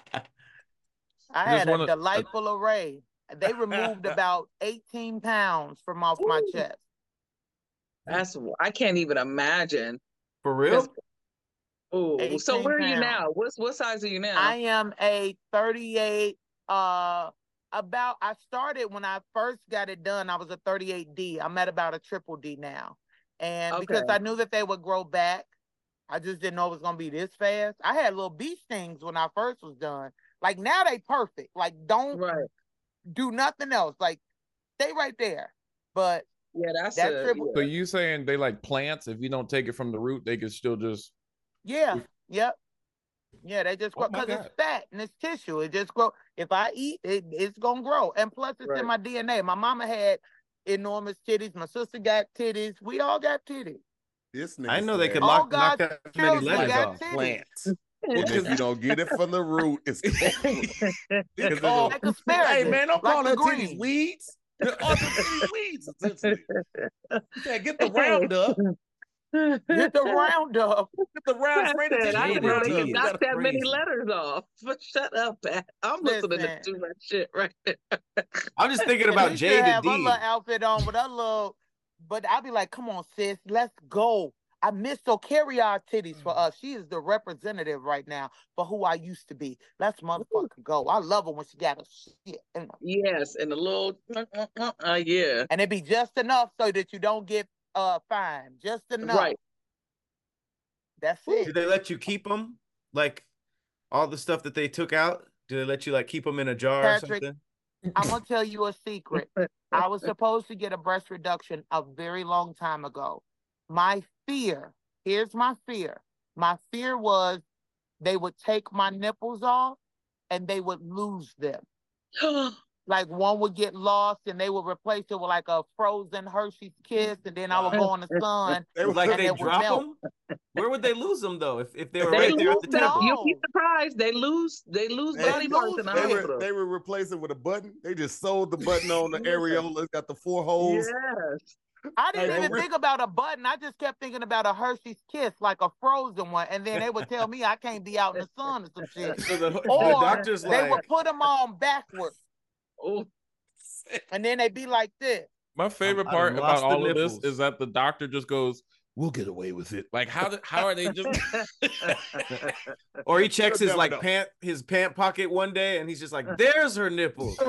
Speaker 2: I
Speaker 3: I just
Speaker 2: had
Speaker 3: wanna-
Speaker 2: a delightful array. They removed about eighteen pounds from off my
Speaker 4: Ooh.
Speaker 2: chest.
Speaker 4: That's I can't even imagine.
Speaker 5: For real?
Speaker 4: Oh, so
Speaker 2: eighteen
Speaker 4: where are you
Speaker 2: pounds.
Speaker 4: now? What's what size are you now?
Speaker 2: I am a thirty-eight. Uh, about I started when I first got it done. I was a thirty-eight D. I'm at about a triple D now, and because
Speaker 4: Okay.
Speaker 2: I knew that they would grow back, I just didn't know it was gonna be this fast. I had little bee stings when I first was done. Like now they perfect. Like don't
Speaker 4: Right.
Speaker 2: do nothing else. Like stay right there. But
Speaker 4: Yeah, that's
Speaker 2: That
Speaker 4: a,
Speaker 2: triple-
Speaker 3: So
Speaker 4: yeah.
Speaker 3: you saying they like plants? If you don't take it from the root, they can still just.
Speaker 2: yeah, yep. Yeah, they just grow
Speaker 3: Oh my
Speaker 2: because it's
Speaker 3: God.
Speaker 2: fat and it's tissue. It just grow. If I eat it, it's gonna grow. And plus, it's
Speaker 4: Right.
Speaker 2: in my D N A. My mama had enormous titties. My sister got titties. We all got titties.
Speaker 1: this nigga
Speaker 5: I know they
Speaker 1: said
Speaker 5: could
Speaker 2: All
Speaker 5: lock, knock
Speaker 2: God's
Speaker 5: that many
Speaker 2: children
Speaker 5: letters
Speaker 2: got
Speaker 5: off.
Speaker 2: titties.
Speaker 1: plants. And if you don't get it from the root, it's it's called.
Speaker 2: Like asparagus.
Speaker 1: Hey man, don't
Speaker 2: like
Speaker 1: call
Speaker 2: the
Speaker 1: her titties
Speaker 2: green.
Speaker 1: weeds. They're all the titties weeds, essentially. You said get the Roundup,
Speaker 2: Get the Roundup.
Speaker 1: get the round
Speaker 4: I
Speaker 1: spray the
Speaker 4: said, I
Speaker 1: tissue
Speaker 4: didn't know they
Speaker 5: Jada
Speaker 4: could
Speaker 5: D is
Speaker 4: knock that many
Speaker 5: crazy.
Speaker 4: letters off. But shut up, Pat. I'm listening
Speaker 2: Listen.
Speaker 4: to too much shit right there.
Speaker 5: I'm just thinking about
Speaker 2: Tanisha
Speaker 5: Jada
Speaker 2: have her
Speaker 5: D.
Speaker 2: little outfit on with her little, but I'll be like, come on, sis, let's go. I miss so carry our titties for us. She is the representative right now for who I used to be. Let's motherfucking go. I love her when she got her shit. And,
Speaker 4: Yes, and a little, uh, uh, uh, uh, yeah.
Speaker 2: and it be just enough so that you don't get uh fined. Just enough.
Speaker 4: Right.
Speaker 2: That's
Speaker 5: Do
Speaker 2: it.
Speaker 5: they let you keep them? Like all the stuff that they took out? Do they let you like keep them in a jar
Speaker 2: Patrick,
Speaker 5: or something?
Speaker 2: I'm gonna tell you a secret. I was supposed to get a breast reduction a very long time ago. My fear, here's my fear. My fear was they would take my nipples off and they would lose them. Like one would get lost and they would replace it with like a frozen Hershey's Kiss, and then I would go in the sun.
Speaker 1: They
Speaker 5: Like
Speaker 2: and
Speaker 5: they
Speaker 2: it would
Speaker 5: drop
Speaker 2: melt.
Speaker 5: them? Where would they lose them though? If if they were
Speaker 4: They
Speaker 5: right there at
Speaker 4: lose
Speaker 5: the
Speaker 4: them.
Speaker 5: temple?
Speaker 4: You'll be surprised. They lose. They lose
Speaker 1: They
Speaker 4: body parts
Speaker 2: lose
Speaker 4: in the
Speaker 1: They were
Speaker 4: hospital.
Speaker 1: they were replacing with a button. They just sewed the button on the areola. It's got the four holes.
Speaker 4: Yes.
Speaker 2: I didn't
Speaker 1: Hey,
Speaker 2: even
Speaker 1: for
Speaker 2: think about a button. I just kept thinking about a Hershey's Kiss, like a frozen one. And then they would tell me I can't be out in the sun or some shit.
Speaker 5: So the, the
Speaker 2: Or
Speaker 5: doctor's
Speaker 2: they
Speaker 5: like,
Speaker 2: would put them on backwards.
Speaker 4: Oh,
Speaker 2: And then they'd be like this.
Speaker 3: My favorite
Speaker 5: I
Speaker 3: part
Speaker 5: done
Speaker 3: about
Speaker 5: lost the
Speaker 3: all of this
Speaker 5: nipples.
Speaker 3: is that the doctor just goes, "We'll get away with it." Like how did, how are they just?
Speaker 5: or he checks
Speaker 1: You'll
Speaker 5: his
Speaker 1: never
Speaker 5: like
Speaker 1: know.
Speaker 5: pant his pant pocket one day, and he's just like, "There's her nipples."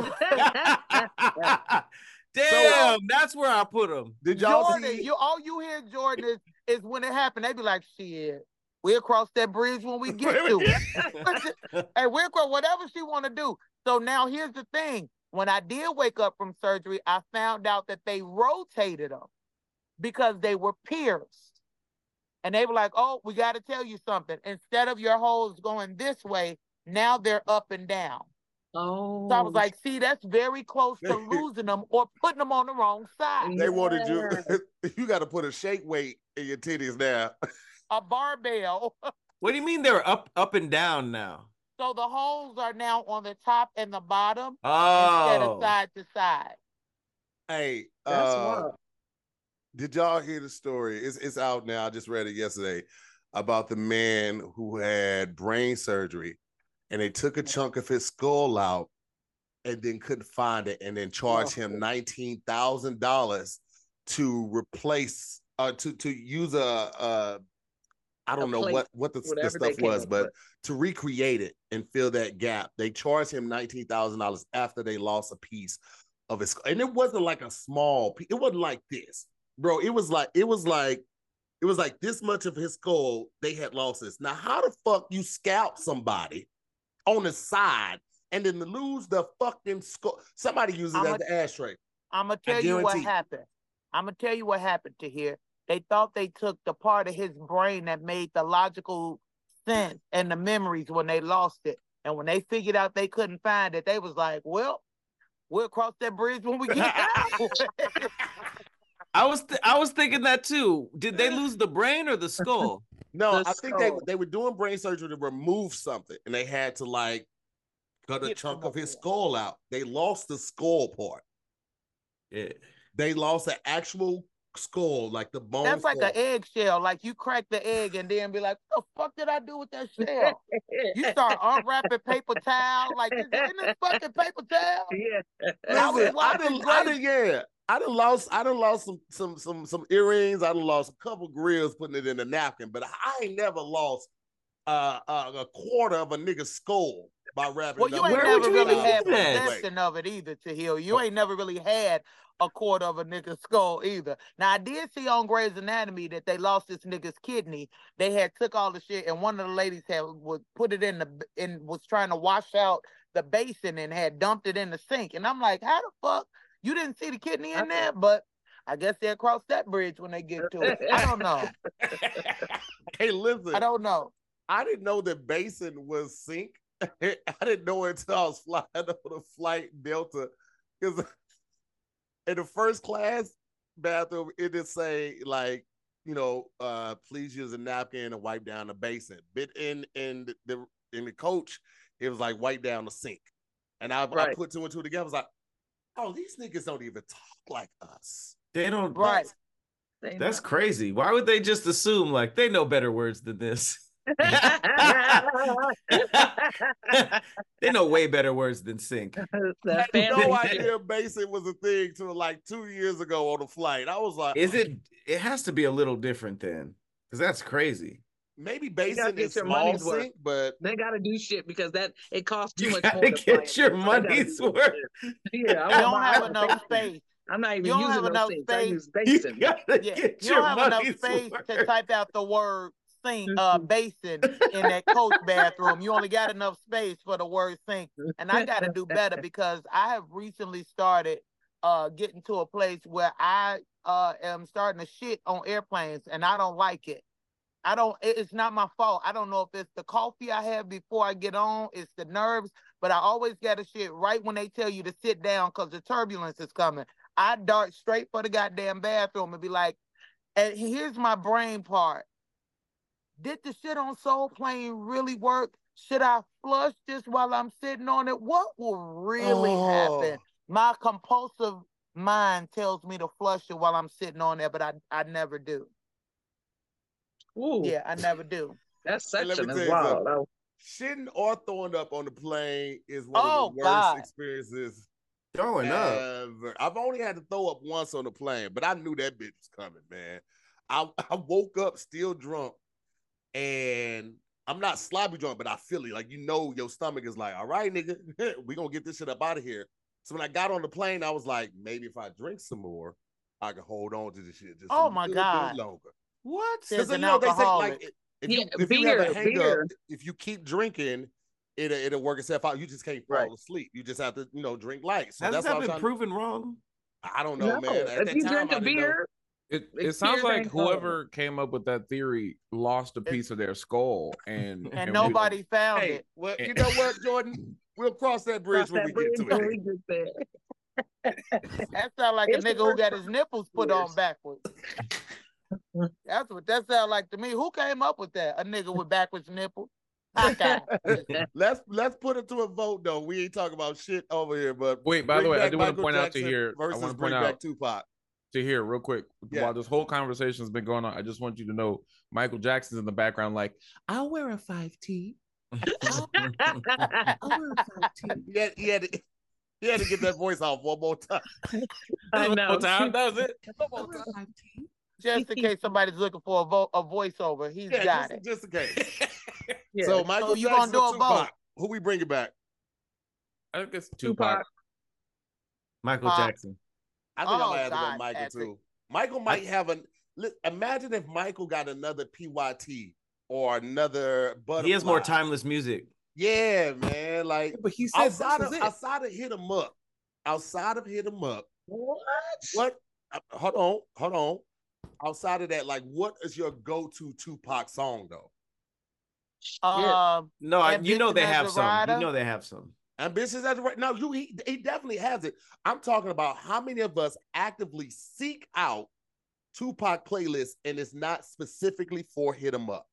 Speaker 5: Damn, that's where I put them.
Speaker 1: Did y'all
Speaker 2: Jordan,
Speaker 1: see?
Speaker 2: you all you hear, Jordan, is, is when it happened, they be like, shit, we'll cross that bridge when we get to it. Hey, we'll cross whatever she want to do. So now here's the thing. When I did wake up from surgery, I found out that they rotated them because they were pierced. And they were like, oh, we got to tell you something. Instead of your holes going this way, now they're up and down.
Speaker 4: oh.
Speaker 2: So I was like, see, that's very close to losing them or putting them on the wrong side.
Speaker 1: They wanted you.
Speaker 4: Yes.
Speaker 1: You got to put a shake weight in your titties now.
Speaker 2: A barbell.
Speaker 5: What do you mean they're up up and down now?
Speaker 2: So the holes are now on the top and the bottom instead of
Speaker 5: Oh,
Speaker 2: side to side.
Speaker 1: Hey,
Speaker 4: That's
Speaker 1: uh,
Speaker 4: wild.
Speaker 1: did y'all hear the story? It's it's out now. I just read it yesterday about the man who had brain surgery, and they took a chunk of his skull out, and then couldn't find it, and then charged
Speaker 4: Oh.
Speaker 1: him nineteen thousand dollars to replace, uh, to to use a, a I don't
Speaker 4: A
Speaker 1: know
Speaker 4: plate,
Speaker 1: what what the, the
Speaker 4: whatever they
Speaker 1: stuff
Speaker 4: came
Speaker 1: was,
Speaker 4: up
Speaker 1: but
Speaker 4: with.
Speaker 1: to recreate it and fill that gap, they charged him nineteen thousand dollars after they lost a piece of his, and it wasn't like a small piece. It wasn't like this, bro. It was like it was like it was like this much of his skull. They had lost this. Now, how the fuck you scalp somebody on the side and then lose the fucking skull? Somebody uses it
Speaker 2: I'm
Speaker 1: as
Speaker 2: a-
Speaker 1: the ashtray.
Speaker 2: I'm going to tell you what
Speaker 1: guarantee.
Speaker 2: happened. I'm going to tell you what happened to here. They thought they took the part of his brain that made the logical sense and the memories when they lost it. And when they figured out they couldn't find it, they was like, well, we'll cross that bridge when we get down.
Speaker 5: I was th- I was thinking that too. Did they lose the brain or the skull?
Speaker 1: No,
Speaker 4: The
Speaker 1: I think they
Speaker 4: skull.
Speaker 1: they were doing brain surgery to remove something, and they had to like cut a
Speaker 2: Get
Speaker 1: chunk
Speaker 2: some
Speaker 1: of his
Speaker 2: more.
Speaker 1: skull out. They lost the skull part.
Speaker 5: Yeah.
Speaker 1: They lost an actual skull, like the bone.
Speaker 2: That's like
Speaker 1: skull.
Speaker 2: an eggshell. Like you crack the egg and then be like, what the fuck did I do with that shell? You start unwrapping paper towel. Like, is it in this fucking paper towel?
Speaker 4: Yeah.
Speaker 2: I was
Speaker 1: Listen, I
Speaker 2: watching
Speaker 1: didn't, I
Speaker 2: Grace-
Speaker 1: didn't, yeah. I done lost, I done lost some, some, some, some earrings. I done lost a couple grills putting it in a napkin, but I ain't never lost uh, uh, a quarter of a nigga's skull by wrapping.
Speaker 2: Well,
Speaker 1: it
Speaker 2: you
Speaker 1: up
Speaker 2: ain't
Speaker 1: with
Speaker 5: Where would
Speaker 2: never
Speaker 5: you
Speaker 2: really
Speaker 5: even
Speaker 2: had
Speaker 5: do that?
Speaker 2: possession of it either, Tahil. You ain't never really had a quarter of a nigga's skull either. Now, I did see on Grey's Anatomy that they lost this nigga's kidney. They had took all the shit, and one of the ladies had would put it in the and was trying to wash out the basin and had dumped it in the sink. And I'm like, how the fuck you didn't see the kidney in there? But I guess they'll cross that bridge when they get to it. I don't know.
Speaker 1: Hey, listen,
Speaker 2: I don't know.
Speaker 1: I didn't know that basin was sink. I didn't know it until I was flying on a flight Delta. Because in the first class bathroom, it did say like, you know, uh, please use a napkin and wipe down the basin. But in in the, the in the coach, it was like wipe down the sink. And I, I
Speaker 4: Right.
Speaker 1: put two and two together. I was like, oh, these niggas don't even talk like us.
Speaker 5: They don't.
Speaker 2: Right.
Speaker 4: They
Speaker 5: That's
Speaker 4: know.
Speaker 5: crazy. Why would they just assume like they know better words than this? They know way better words than sink.
Speaker 4: The
Speaker 1: I had
Speaker 4: family
Speaker 1: no
Speaker 4: shit.
Speaker 1: idea basin was a thing till like two years ago on the flight. I was like,
Speaker 5: Is it? It has to be a little different then, because that's crazy.
Speaker 1: maybe
Speaker 4: gotta
Speaker 1: basin
Speaker 4: get
Speaker 1: is
Speaker 4: your
Speaker 1: small
Speaker 4: money's worth.
Speaker 1: sink, but
Speaker 4: They gotta do shit because that it costs too
Speaker 5: You
Speaker 4: much
Speaker 5: gotta
Speaker 4: more. to
Speaker 5: get
Speaker 4: fly
Speaker 5: your
Speaker 4: in. So they gotta
Speaker 5: money's
Speaker 4: do
Speaker 5: worth.
Speaker 4: shit. Yeah, I
Speaker 2: You
Speaker 4: won't
Speaker 2: don't
Speaker 4: buy
Speaker 2: have
Speaker 4: a
Speaker 2: enough
Speaker 4: basin.
Speaker 2: space.
Speaker 4: I'm not even
Speaker 2: You don't
Speaker 4: using
Speaker 2: have
Speaker 4: no
Speaker 2: enough
Speaker 4: sinks. I
Speaker 2: space.
Speaker 4: use
Speaker 5: You
Speaker 4: basin.
Speaker 5: gotta
Speaker 2: Yeah,
Speaker 5: get
Speaker 2: you
Speaker 5: your
Speaker 2: don't have enough
Speaker 5: money's
Speaker 2: space
Speaker 5: worth.
Speaker 2: to type out the word sink, uh, basin in that coach bathroom. You only got enough space for the word sink. And I got to do better because I have recently started uh, getting to a place where I uh, am starting to shit on airplanes and I don't like it. I don't, it- it's not my fault. I don't know if it's the coffee I have before I get on, it's the nerves, but I always got to shit right when they tell you to sit down because the turbulence is coming. I dart straight for the goddamn bathroom and be like, and here's my brain part. Did the shit on Soul Plane really work? Should I flush this while I'm sitting on it? What will really
Speaker 1: Oh.
Speaker 2: happen? My compulsive mind tells me to flush it while I'm sitting on there, but I, I never do.
Speaker 4: Ooh,
Speaker 2: Yeah, I never do.
Speaker 4: that
Speaker 1: And let me
Speaker 4: section
Speaker 1: tell
Speaker 4: is
Speaker 1: you
Speaker 4: wild.
Speaker 1: something.
Speaker 4: though.
Speaker 1: Shitting or throwing up on the plane is one
Speaker 2: Oh,
Speaker 1: of the worst
Speaker 2: God.
Speaker 1: experiences
Speaker 5: Throwing up.
Speaker 1: ever. I've only had to throw up once on the plane, but I knew that bitch was coming, man. I, I woke up still drunk, and I'm not sloppy drunk, but I feel it. Like, you know, your stomach is like, all right, nigga, we gonna get this shit up out of here. So when I got on the plane, I was like, maybe if I drink some more, I can hold on to this shit just
Speaker 2: Oh,
Speaker 1: a
Speaker 2: my
Speaker 1: little
Speaker 2: God.
Speaker 1: bit longer.
Speaker 5: What?
Speaker 2: There's
Speaker 1: Because you
Speaker 2: an
Speaker 1: know they say
Speaker 2: alcoholic.
Speaker 1: like if
Speaker 4: Yeah,
Speaker 1: you if you have a
Speaker 4: beer,
Speaker 1: hang
Speaker 4: beer.
Speaker 1: up, if you keep drinking, it'll it'll work itself out. You just can't fall
Speaker 4: Right.
Speaker 1: asleep. You just have to, you know, drink light. So
Speaker 5: Has
Speaker 1: that's
Speaker 5: that
Speaker 1: what I'm
Speaker 5: been
Speaker 1: trying
Speaker 5: proven wrong?
Speaker 1: to, I don't know,
Speaker 4: No,
Speaker 1: man. At
Speaker 4: if
Speaker 1: that
Speaker 4: you
Speaker 1: time,
Speaker 4: drink
Speaker 1: I
Speaker 4: a
Speaker 1: didn't know.
Speaker 4: beer,
Speaker 3: It
Speaker 4: It
Speaker 3: it sounds
Speaker 4: tears
Speaker 3: like
Speaker 4: ain't cold.
Speaker 3: whoever came up with that theory lost a piece of their skull, and
Speaker 2: And
Speaker 3: and we-
Speaker 2: nobody found
Speaker 1: Hey,
Speaker 2: it.
Speaker 1: well, you know what, Jordan? We'll cross that bridge
Speaker 4: cross
Speaker 1: when
Speaker 4: that
Speaker 1: we
Speaker 4: bridge
Speaker 1: get to
Speaker 4: when
Speaker 1: it.
Speaker 4: we get there.
Speaker 2: That sounds like
Speaker 4: It's
Speaker 2: a nigga who
Speaker 4: worse
Speaker 2: got
Speaker 4: for
Speaker 2: his nipples put on
Speaker 4: years.
Speaker 2: backwards. That's what that sounds like to me. Who came up with that? A nigga with backwards nipples? Okay.
Speaker 1: let's let's put it to a vote though. We ain't talking about shit over here, but
Speaker 3: Wait, by the
Speaker 1: bring
Speaker 3: way, I
Speaker 1: back
Speaker 3: do want to
Speaker 1: Michael
Speaker 3: point out to
Speaker 1: Jackson
Speaker 3: here. I
Speaker 1: versus
Speaker 3: want to
Speaker 1: bring
Speaker 3: point
Speaker 1: back
Speaker 3: out
Speaker 1: Tupac.
Speaker 3: to here real quick.
Speaker 1: Yeah.
Speaker 3: While this whole conversation has been going on, I just want you to know Michael Jackson's in the background, like, I'll wear a five T. I'll wear a five T.
Speaker 1: He had, he had to, he had to get that voice off one more time.
Speaker 4: I
Speaker 3: One
Speaker 4: know.
Speaker 3: more time. That was it.
Speaker 1: One more time.
Speaker 2: Just in case somebody's looking for a, vo- a voiceover, he's
Speaker 1: Yeah,
Speaker 2: got
Speaker 1: just,
Speaker 2: it.
Speaker 1: just in case.
Speaker 4: Yeah.
Speaker 1: So Michael
Speaker 2: So you
Speaker 1: Jackson
Speaker 2: gonna
Speaker 1: or
Speaker 2: do a vote?
Speaker 1: Tupac? Who we bringing back?
Speaker 3: I think it's
Speaker 4: Tupac.
Speaker 3: Tupac.
Speaker 5: Michael
Speaker 2: Pop.
Speaker 5: Jackson.
Speaker 1: I think I
Speaker 2: Oh,
Speaker 1: might have to go
Speaker 2: God,
Speaker 1: Michael
Speaker 2: Patrick.
Speaker 1: too. Michael might have an. li- Imagine if Michael got another P Y T or another Butterfly.
Speaker 5: He has more timeless music.
Speaker 1: Yeah, man. Like
Speaker 3: But he said this
Speaker 1: outside
Speaker 3: was
Speaker 1: of
Speaker 3: it.
Speaker 1: outside of Hit 'Em Up, outside of Hit 'Em Up.
Speaker 4: What?
Speaker 1: What? uh, hold on, hold on. Outside of that, like, what is your go-to Tupac song though?
Speaker 2: Um,
Speaker 5: No, I, you know
Speaker 2: Ambition
Speaker 5: they
Speaker 2: as
Speaker 5: have
Speaker 2: a
Speaker 5: some.
Speaker 2: rider?
Speaker 5: You know they have some.
Speaker 1: Ambitious as a right. No, you he, he definitely has it. I'm talking about how many of us actively seek out Tupac playlists and it's not specifically for Hit 'Em Up.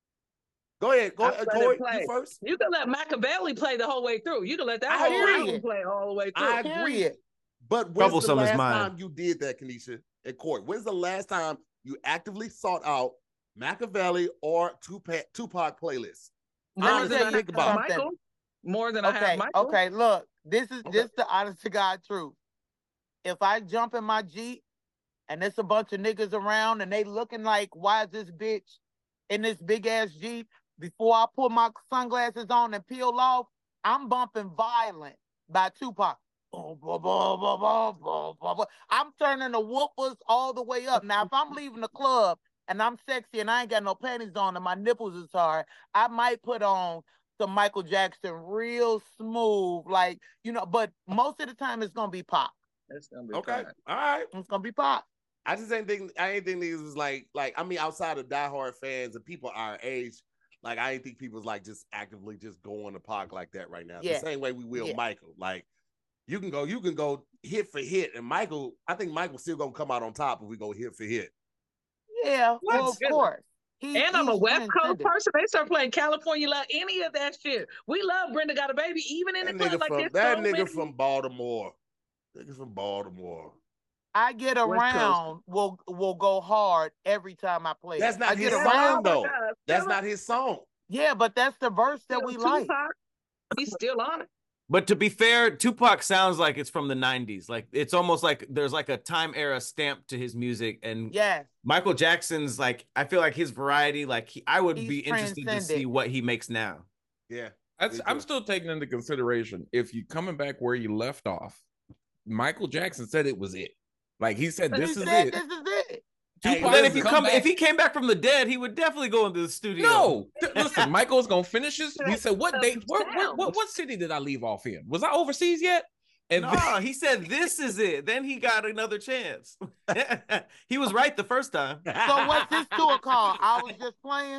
Speaker 1: Go ahead, go
Speaker 4: I
Speaker 1: ahead,
Speaker 4: let it
Speaker 1: Corey,
Speaker 4: play.
Speaker 1: you first.
Speaker 4: You can let Machiavelli play the whole way through. You can let that
Speaker 1: I
Speaker 4: whole
Speaker 2: agree.
Speaker 4: album play all the way through.
Speaker 1: I agree.
Speaker 2: period.
Speaker 1: But when's
Speaker 5: Troublesome
Speaker 1: the
Speaker 5: is
Speaker 1: last
Speaker 5: mine.
Speaker 1: time you did that, Kanisha and Corey? When's the last time you actively sought out Machiavelli or Tupac, Tupac playlists?
Speaker 4: More
Speaker 1: Honestly,
Speaker 4: than I
Speaker 1: think
Speaker 4: have
Speaker 1: about it.
Speaker 4: Michael. More than I have
Speaker 2: Okay,
Speaker 4: Michael.
Speaker 2: okay, look, this is
Speaker 1: Okay.
Speaker 2: this the honest to God truth. If I jump in my Jeep and there's a bunch of niggas around and they looking like, why is this bitch in this big ass Jeep? Before I put my sunglasses on and peel off, I'm bumping Violent by Tupac. Boom, boom, boom, boom, boom, boom, boom, boom. I'm turning the whoopers all the way up. Now, if I'm leaving the club and I'm sexy and I ain't got no panties on and my nipples is hard, I might put on some Michael Jackson real smooth, like, you know, but most of the time it's gonna be pop.
Speaker 4: That's gonna be
Speaker 1: Okay,
Speaker 4: fine.
Speaker 1: all right.
Speaker 2: It's gonna be pop.
Speaker 1: I just ain't think I ain't think niggas was like like I mean outside of diehard fans and people our age, like I ain't think people was like just actively just going to Pac like that right now.
Speaker 2: Yeah.
Speaker 1: The same way we will
Speaker 2: Yeah.
Speaker 1: Michael. Like you can go, you can go hit for hit, and Michael, I think Michael's still gonna come out on top if we go hit for hit.
Speaker 2: Yeah,
Speaker 4: What?
Speaker 2: well, of course. He,
Speaker 4: And I'm a
Speaker 2: he's
Speaker 4: West Coast
Speaker 2: transcended.
Speaker 4: person. They start playing California Love, any of that shit. We love Brenda Got a Baby, even in
Speaker 1: That
Speaker 4: the club.
Speaker 1: nigga
Speaker 4: Like
Speaker 1: from
Speaker 4: there's
Speaker 1: that
Speaker 4: so
Speaker 1: nigga
Speaker 4: many-
Speaker 1: from Baltimore. Nigga from Baltimore.
Speaker 2: I get
Speaker 4: Coast.
Speaker 2: around will will go hard every time I play.
Speaker 1: That's
Speaker 2: it.
Speaker 1: not
Speaker 2: I
Speaker 1: his
Speaker 2: get
Speaker 1: song,
Speaker 2: around.
Speaker 1: though.
Speaker 4: God,
Speaker 1: That's
Speaker 4: still
Speaker 1: not his song.
Speaker 2: Yeah, but that's the verse that we
Speaker 4: Tupac,
Speaker 2: like.
Speaker 4: He's still on it.
Speaker 5: But to be fair, Tupac sounds like it's from the nineties. Like it's almost like there's like a time era stamp to his music. And
Speaker 2: Yes.
Speaker 5: Michael Jackson's like, I feel like his variety, like he, I would
Speaker 2: He's
Speaker 5: be interested to
Speaker 2: transcended.
Speaker 5: see what he makes now.
Speaker 1: Yeah.
Speaker 3: That's,
Speaker 1: Me
Speaker 3: I'm
Speaker 1: too.
Speaker 3: still taking into consideration if you coming back where you left off. Michael Jackson said it was it. Like he said, this
Speaker 2: he
Speaker 3: is
Speaker 2: said
Speaker 3: it.
Speaker 2: this is it.
Speaker 1: Hey,
Speaker 3: Tupac
Speaker 5: Then
Speaker 3: has
Speaker 5: if you
Speaker 3: come
Speaker 5: come,
Speaker 3: back-
Speaker 5: if he came back from the dead, he would definitely go into the studio.
Speaker 3: No, Th- listen, Michael's gonna finish his. He said, "What date? Where, where, what, what city did I leave off in? Was I overseas yet?" And
Speaker 5: no,
Speaker 3: then-
Speaker 5: he said this is it. Then he got another chance. He was right the first time.
Speaker 2: So what's this tour called? I was just playing.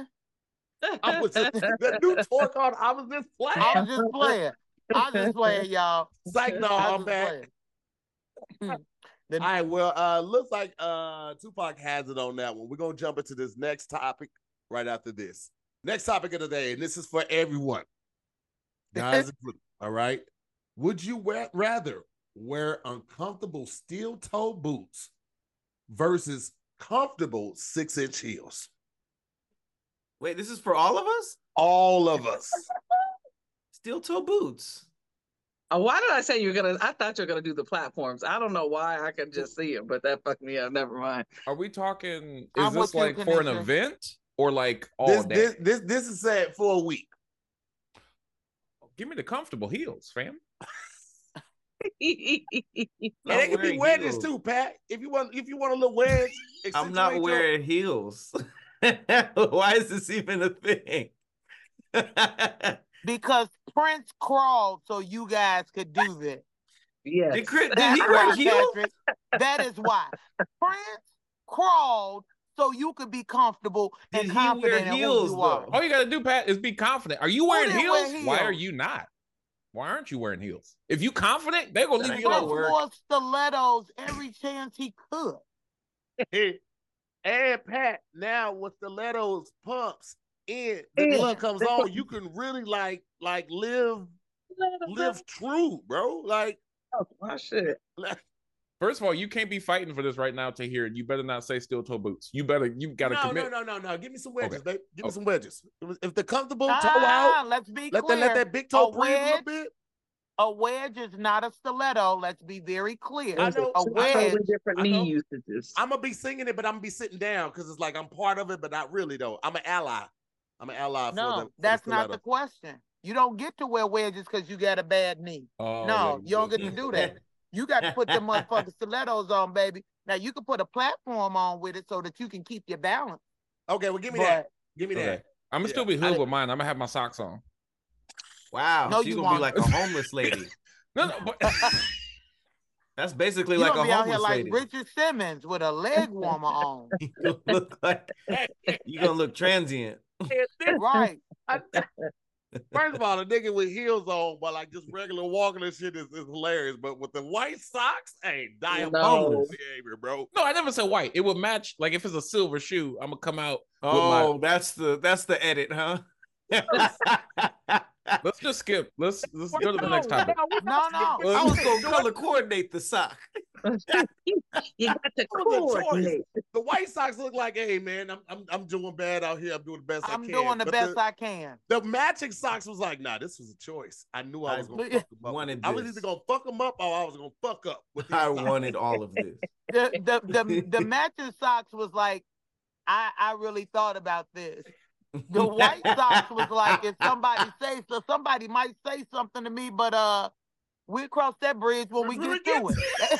Speaker 1: I was just, the new tour called I was just
Speaker 2: I
Speaker 1: playing.
Speaker 2: was just playing. I was just playing, y'all.
Speaker 1: Psych, no,
Speaker 2: I
Speaker 1: I'm
Speaker 2: was
Speaker 1: back.
Speaker 2: just playing. The-
Speaker 1: All right, well, uh, looks like uh Tupac has it on that one. We're gonna jump into this next topic. right after this. Next topic of the day, and this is for everyone. Guys, all right. Would you wear, rather wear uncomfortable steel-toe boots versus comfortable six-inch heels?
Speaker 5: Wait, this is for all of us?
Speaker 1: All of us.
Speaker 5: Steel-toe boots.
Speaker 4: Uh, Why did I say you're gonna? I thought you were gonna do the platforms. I don't know why. I could just see it, but that fucked me up. Never mind.
Speaker 3: Are we talking? Is
Speaker 2: I'm
Speaker 3: this
Speaker 2: with you,
Speaker 3: like for an
Speaker 2: Kanisha.
Speaker 3: event or like all
Speaker 1: This,
Speaker 3: day?
Speaker 1: this this this is set for a week.
Speaker 3: Give me the comfortable heels, fam.
Speaker 1: And
Speaker 5: Not
Speaker 1: they can be
Speaker 5: wearing
Speaker 1: wedges
Speaker 5: heels.
Speaker 1: too, Pat. If you want, if you want a little wedge,
Speaker 5: I'm not
Speaker 1: accentuate your-
Speaker 5: wearing heels. Why is this even a thing?
Speaker 2: Because Prince crawled so you guys could do this.
Speaker 4: Yes.
Speaker 5: Did, Chris, did
Speaker 2: That's
Speaker 5: he wear
Speaker 2: why,
Speaker 5: heels?
Speaker 2: Patrick. That is why. Prince crawled so you could be comfortable
Speaker 5: Did
Speaker 2: and
Speaker 5: he wear
Speaker 2: confident in
Speaker 5: heels,
Speaker 2: who you are.
Speaker 5: though?
Speaker 3: All you gotta do, Pat, is be confident. Are you
Speaker 2: Who
Speaker 3: wearing
Speaker 2: didn't
Speaker 3: heels?
Speaker 2: wear
Speaker 3: Why are
Speaker 2: heels?
Speaker 3: you not? Why aren't you wearing heels? If you confident, they're gonna
Speaker 5: That
Speaker 3: leave
Speaker 5: ain't
Speaker 3: you
Speaker 5: gonna
Speaker 3: alone.
Speaker 2: Prince
Speaker 5: work.
Speaker 2: wore stilettos every chance he could.
Speaker 1: And Pat, now with stilettos pumps in, the
Speaker 4: Yeah.
Speaker 1: glove comes on, you can really like like live live true, bro. Like,
Speaker 4: Oh, my shit.
Speaker 1: like
Speaker 3: First of all, you can't be fighting for this right now to hear it. You better not say steel toe boots. You better, you gotta
Speaker 1: no,
Speaker 3: commit.
Speaker 1: no, no, no, no. Give me some wedges,
Speaker 3: Okay.
Speaker 1: babe. Give me
Speaker 3: Okay.
Speaker 1: some wedges. If they're comfortable, toe
Speaker 2: Ah,
Speaker 1: out.
Speaker 2: let's be
Speaker 1: Let that
Speaker 2: clear.
Speaker 1: let that big toe
Speaker 2: A
Speaker 1: breathe a little
Speaker 2: wedge,
Speaker 1: bit.
Speaker 2: a wedge is not a stiletto. Let's be very clear.
Speaker 1: I
Speaker 4: Those are
Speaker 1: know,
Speaker 2: A
Speaker 4: two
Speaker 1: I know,
Speaker 4: totally
Speaker 2: wedge.
Speaker 4: different
Speaker 1: I
Speaker 4: knee
Speaker 1: know.
Speaker 4: usages.
Speaker 1: I'm gonna be singing it, but I'm gonna be sitting down because it's like I'm part of it, but not really though. I'm an ally. I'm an ally for the.
Speaker 2: No,
Speaker 1: for
Speaker 2: that's
Speaker 1: the
Speaker 2: not the
Speaker 1: stiletto.
Speaker 2: question. You don't get to wear wedges because you got a bad knee.
Speaker 3: Oh,
Speaker 2: No,
Speaker 3: yeah,
Speaker 2: you don't get to do that. You got to put the motherfucking stilettos on, baby. Now you can put a platform on with it so that you can keep your balance.
Speaker 1: Okay, well, give me
Speaker 2: But
Speaker 1: that. Give me
Speaker 3: Okay.
Speaker 1: that.
Speaker 3: I'm gonna
Speaker 1: Yeah.
Speaker 3: still be
Speaker 1: I
Speaker 3: hood
Speaker 1: didn't-
Speaker 3: with mine. I'm gonna have my socks on.
Speaker 5: Wow,
Speaker 2: No,
Speaker 5: so you're
Speaker 2: you
Speaker 5: gonna be
Speaker 2: won't.
Speaker 5: like a homeless lady.
Speaker 3: No, no, but
Speaker 5: That's basically
Speaker 2: you
Speaker 5: like
Speaker 2: gonna
Speaker 5: a
Speaker 2: be out here
Speaker 5: homeless
Speaker 2: like
Speaker 5: lady.
Speaker 2: Richard Simmons with a leg warmer on.
Speaker 5: You gonna look like you gonna look transient.
Speaker 2: Right.
Speaker 1: First of all, the nigga with heels on, but like just regular walking and shit is, is hilarious. But with the white socks, hey, diabolical
Speaker 4: No.
Speaker 1: behavior, bro.
Speaker 3: no, I never said white. It would match. Like if it's a silver shoe, I'm gonna come out.
Speaker 5: Oh, that's the that's the edit, huh?
Speaker 3: Let's just skip. Let's let's go to the next
Speaker 1: No,
Speaker 3: topic.
Speaker 2: No, no.
Speaker 5: I was gonna color coordinate the sock.
Speaker 4: You got to
Speaker 1: That was a choice.
Speaker 4: coordinate.
Speaker 1: The white socks look like, hey man, I'm I'm, I'm doing bad out here. I'm doing the best I
Speaker 2: I'm
Speaker 1: can.
Speaker 2: doing the
Speaker 1: But
Speaker 2: best I can.
Speaker 1: The matching socks was like, nah, this was a choice. I knew I
Speaker 5: I
Speaker 1: was gonna fuck them up.
Speaker 5: wanted
Speaker 1: I was
Speaker 5: this.
Speaker 1: either gonna fuck them up or I was gonna fuck up with these
Speaker 5: I
Speaker 1: socks.
Speaker 5: wanted all of this.
Speaker 2: The the the, the matching socks was like, I I really thought about this. The white socks was like, if somebody says so, somebody might say something to me, but uh, we'll cross that bridge when we
Speaker 1: When we
Speaker 2: get to
Speaker 1: get
Speaker 2: it.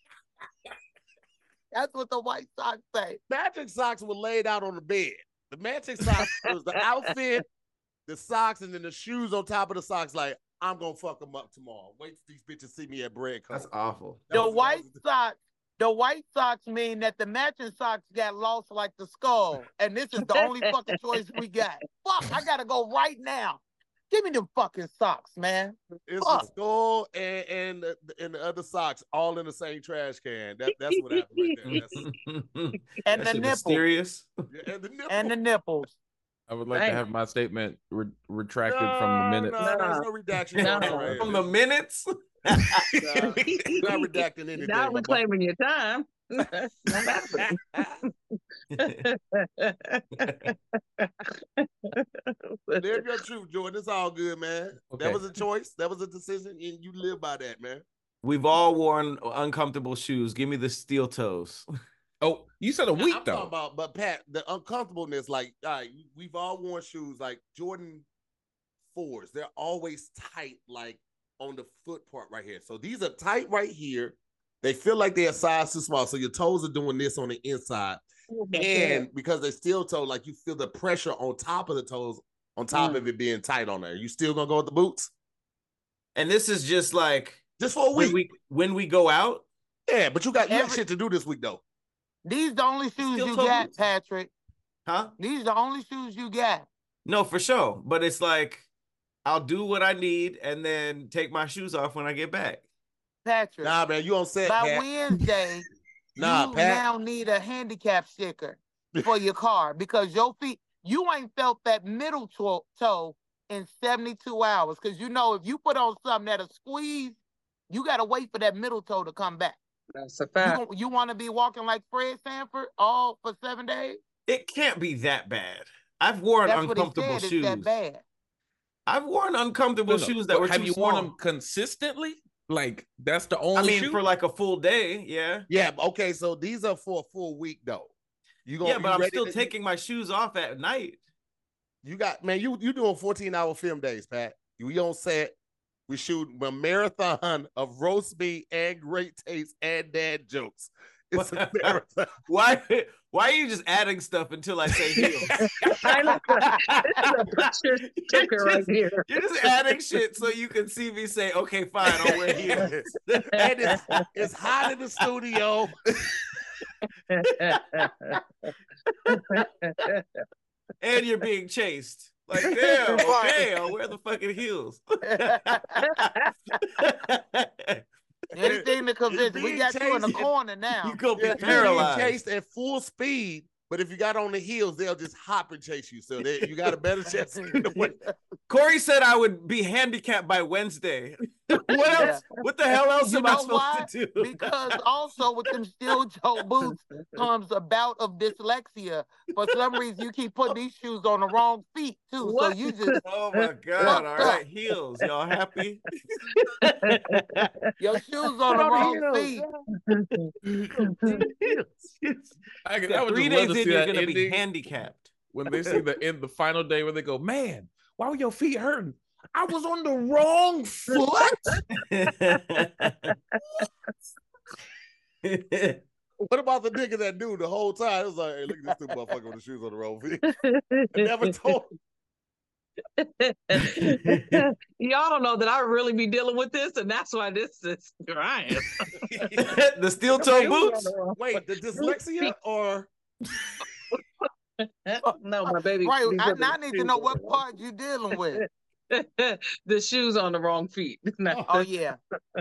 Speaker 2: That's what the white socks say.
Speaker 1: Matching socks were laid out on the bed. The matching socks was the outfit, the socks, and then the shoes on top of the socks. Like, I'm gonna fuck them up tomorrow. Wait till these bitches see me at bread.
Speaker 5: That's awful.
Speaker 1: That
Speaker 2: The
Speaker 1: was- that
Speaker 2: white
Speaker 1: was-
Speaker 2: socks, the white socks mean that the matching socks got lost like the skull, and this is the only fucking choice we got. Fuck, I gotta go right now. Give me them fucking socks, man.
Speaker 1: It's
Speaker 2: Fuck.
Speaker 1: the skull and and the, and the other socks all in the same trash can. That that's what happened right there. That's,
Speaker 2: And
Speaker 5: That
Speaker 2: the
Speaker 5: shit
Speaker 2: nipples.
Speaker 5: mysterious.
Speaker 1: yeah, and the nipple.
Speaker 2: And the nipples.
Speaker 3: I would like
Speaker 4: Hey.
Speaker 3: to have my statement re- retracted
Speaker 1: no,
Speaker 3: from the minutes.
Speaker 1: No, there's
Speaker 4: No.
Speaker 1: no redaction.
Speaker 4: No.
Speaker 1: going on right
Speaker 5: From
Speaker 1: here.
Speaker 5: the minutes.
Speaker 1: You're not redacting anything.
Speaker 4: Not
Speaker 1: my boy.
Speaker 4: reclaiming your time. Not happening.
Speaker 1: Live your truth, Jordan. It's all good, man.
Speaker 3: Okay.
Speaker 1: That was a choice. That was a decision, and you live by that, man.
Speaker 5: We've all worn uncomfortable shoes. Give me the steel toes.
Speaker 3: Oh, you said a
Speaker 1: Now,
Speaker 3: week
Speaker 1: I'm
Speaker 3: though.
Speaker 1: talking about, but Pat, the uncomfortableness, like, all right, we've all worn shoes like Jordan fours. They're always tight, like on the foot part right here. So these are tight right here. They feel like they're a size too small. So your toes are doing this on the inside. And because they're steel toe, like you feel the pressure on top of the toes, on top
Speaker 4: Mm.
Speaker 1: of it being tight on there. You still gonna go with the boots?
Speaker 5: And this is just like
Speaker 1: Just for a
Speaker 5: when
Speaker 1: week.
Speaker 5: we when we go out.
Speaker 1: Yeah, but you got you got
Speaker 2: Every-
Speaker 1: shit to do this week though.
Speaker 2: These the only shoes
Speaker 5: Steel
Speaker 2: you
Speaker 5: toe
Speaker 2: got,
Speaker 5: boots?
Speaker 2: Patrick.
Speaker 5: Huh?
Speaker 2: These the only shoes you got.
Speaker 5: No, for sure. But it's like I'll do what I need and then take my shoes off when I get back.
Speaker 2: Patrick.
Speaker 1: Nah, man, you on set,
Speaker 2: By
Speaker 1: Pat.
Speaker 2: Wednesday,
Speaker 1: Nah,
Speaker 2: you
Speaker 1: Pat.
Speaker 2: now need a handicap sticker for your car because your feet you ain't felt that middle to- toe in seventy-two hours. Because you know, if you put on something that'll squeeze, you got to wait for that middle toe to come back.
Speaker 4: That's a
Speaker 2: You,
Speaker 4: fact.
Speaker 2: gon- you want to be walking like Fred Sanford all for seven days?
Speaker 5: It can't be that bad. I've worn
Speaker 2: That's what he
Speaker 5: uncomfortable
Speaker 2: said.
Speaker 5: shoes.
Speaker 2: It's that bad.
Speaker 5: I've worn uncomfortable
Speaker 3: No, no,
Speaker 5: shoes that
Speaker 3: but
Speaker 5: were
Speaker 3: have
Speaker 5: too
Speaker 3: you
Speaker 5: small.
Speaker 3: worn them consistently? Like that's the only
Speaker 5: I mean,
Speaker 3: shoe?
Speaker 5: for like a full day, yeah.
Speaker 1: Yeah, okay, so these are for a full week though. You gonna
Speaker 5: Yeah, but
Speaker 1: you
Speaker 5: I'm
Speaker 1: ready
Speaker 5: still
Speaker 1: to-
Speaker 5: taking my shoes off at night.
Speaker 1: You got man, you you doing fourteen hour film days, Pat. We on set. We shoot a marathon of roast beef and great taste and dad jokes. It's a marathon.
Speaker 5: Why? Why are you just adding stuff until I say heels?
Speaker 4: I know. This is a picture sticker
Speaker 5: You're
Speaker 4: right
Speaker 5: just-
Speaker 4: here.
Speaker 5: You're just adding shit so you can see me say, "Okay, fine, I'll wear heels."
Speaker 1: And it's, it's hot in the studio.
Speaker 5: And you're being chased. Like, damn, okay, I'll wear the fucking heels.
Speaker 2: Anything to convince. We
Speaker 1: being
Speaker 2: got you in the
Speaker 1: chased-
Speaker 2: corner now.
Speaker 5: You gonna be
Speaker 1: Yeah, you're being
Speaker 5: paralyzed.
Speaker 1: chased at full speed, but if you got on the heels, they'll just hop and chase you. So they, you got a better chance of getting away.
Speaker 5: Corey said I would be handicapped by Wednesday. What
Speaker 2: Yeah.
Speaker 5: else? What the hell else
Speaker 2: You
Speaker 5: am I
Speaker 2: know
Speaker 5: supposed
Speaker 2: why?
Speaker 5: to do?
Speaker 2: Because also with them steel toe boots comes a bout of dyslexia. For some reason, you keep putting these shoes on the wrong feet too.
Speaker 4: What?
Speaker 2: So you just
Speaker 5: Oh my god! All right, heels. Y'all happy?
Speaker 2: your shoes on the wrong feet.
Speaker 3: I, could-
Speaker 5: Yeah,
Speaker 3: I would
Speaker 5: three
Speaker 3: just love
Speaker 5: days
Speaker 3: to
Speaker 5: in,
Speaker 3: see
Speaker 5: you're
Speaker 3: that
Speaker 5: gonna be
Speaker 3: ending
Speaker 5: handicapped.
Speaker 3: when they see the end, the final day where they go, man, why were your feet hurting? I was on the wrong foot.
Speaker 1: What about the nigga that dude the whole time? It was like, hey, look at this stupid motherfucker with the shoes on the wrong feet. I never told
Speaker 4: Y'all don't know that I really be dealing with this, and that's why this is crying.
Speaker 5: The steel toe boots.
Speaker 1: Wait, the dyslexia or
Speaker 4: No, my baby.
Speaker 2: Right.
Speaker 4: these
Speaker 2: I,
Speaker 4: are the
Speaker 2: I need to
Speaker 4: shoes
Speaker 2: know
Speaker 4: on
Speaker 2: what
Speaker 4: the wrong
Speaker 2: part you dealing with.
Speaker 4: feet. The shoes on the wrong feet. No,
Speaker 2: Oh yeah.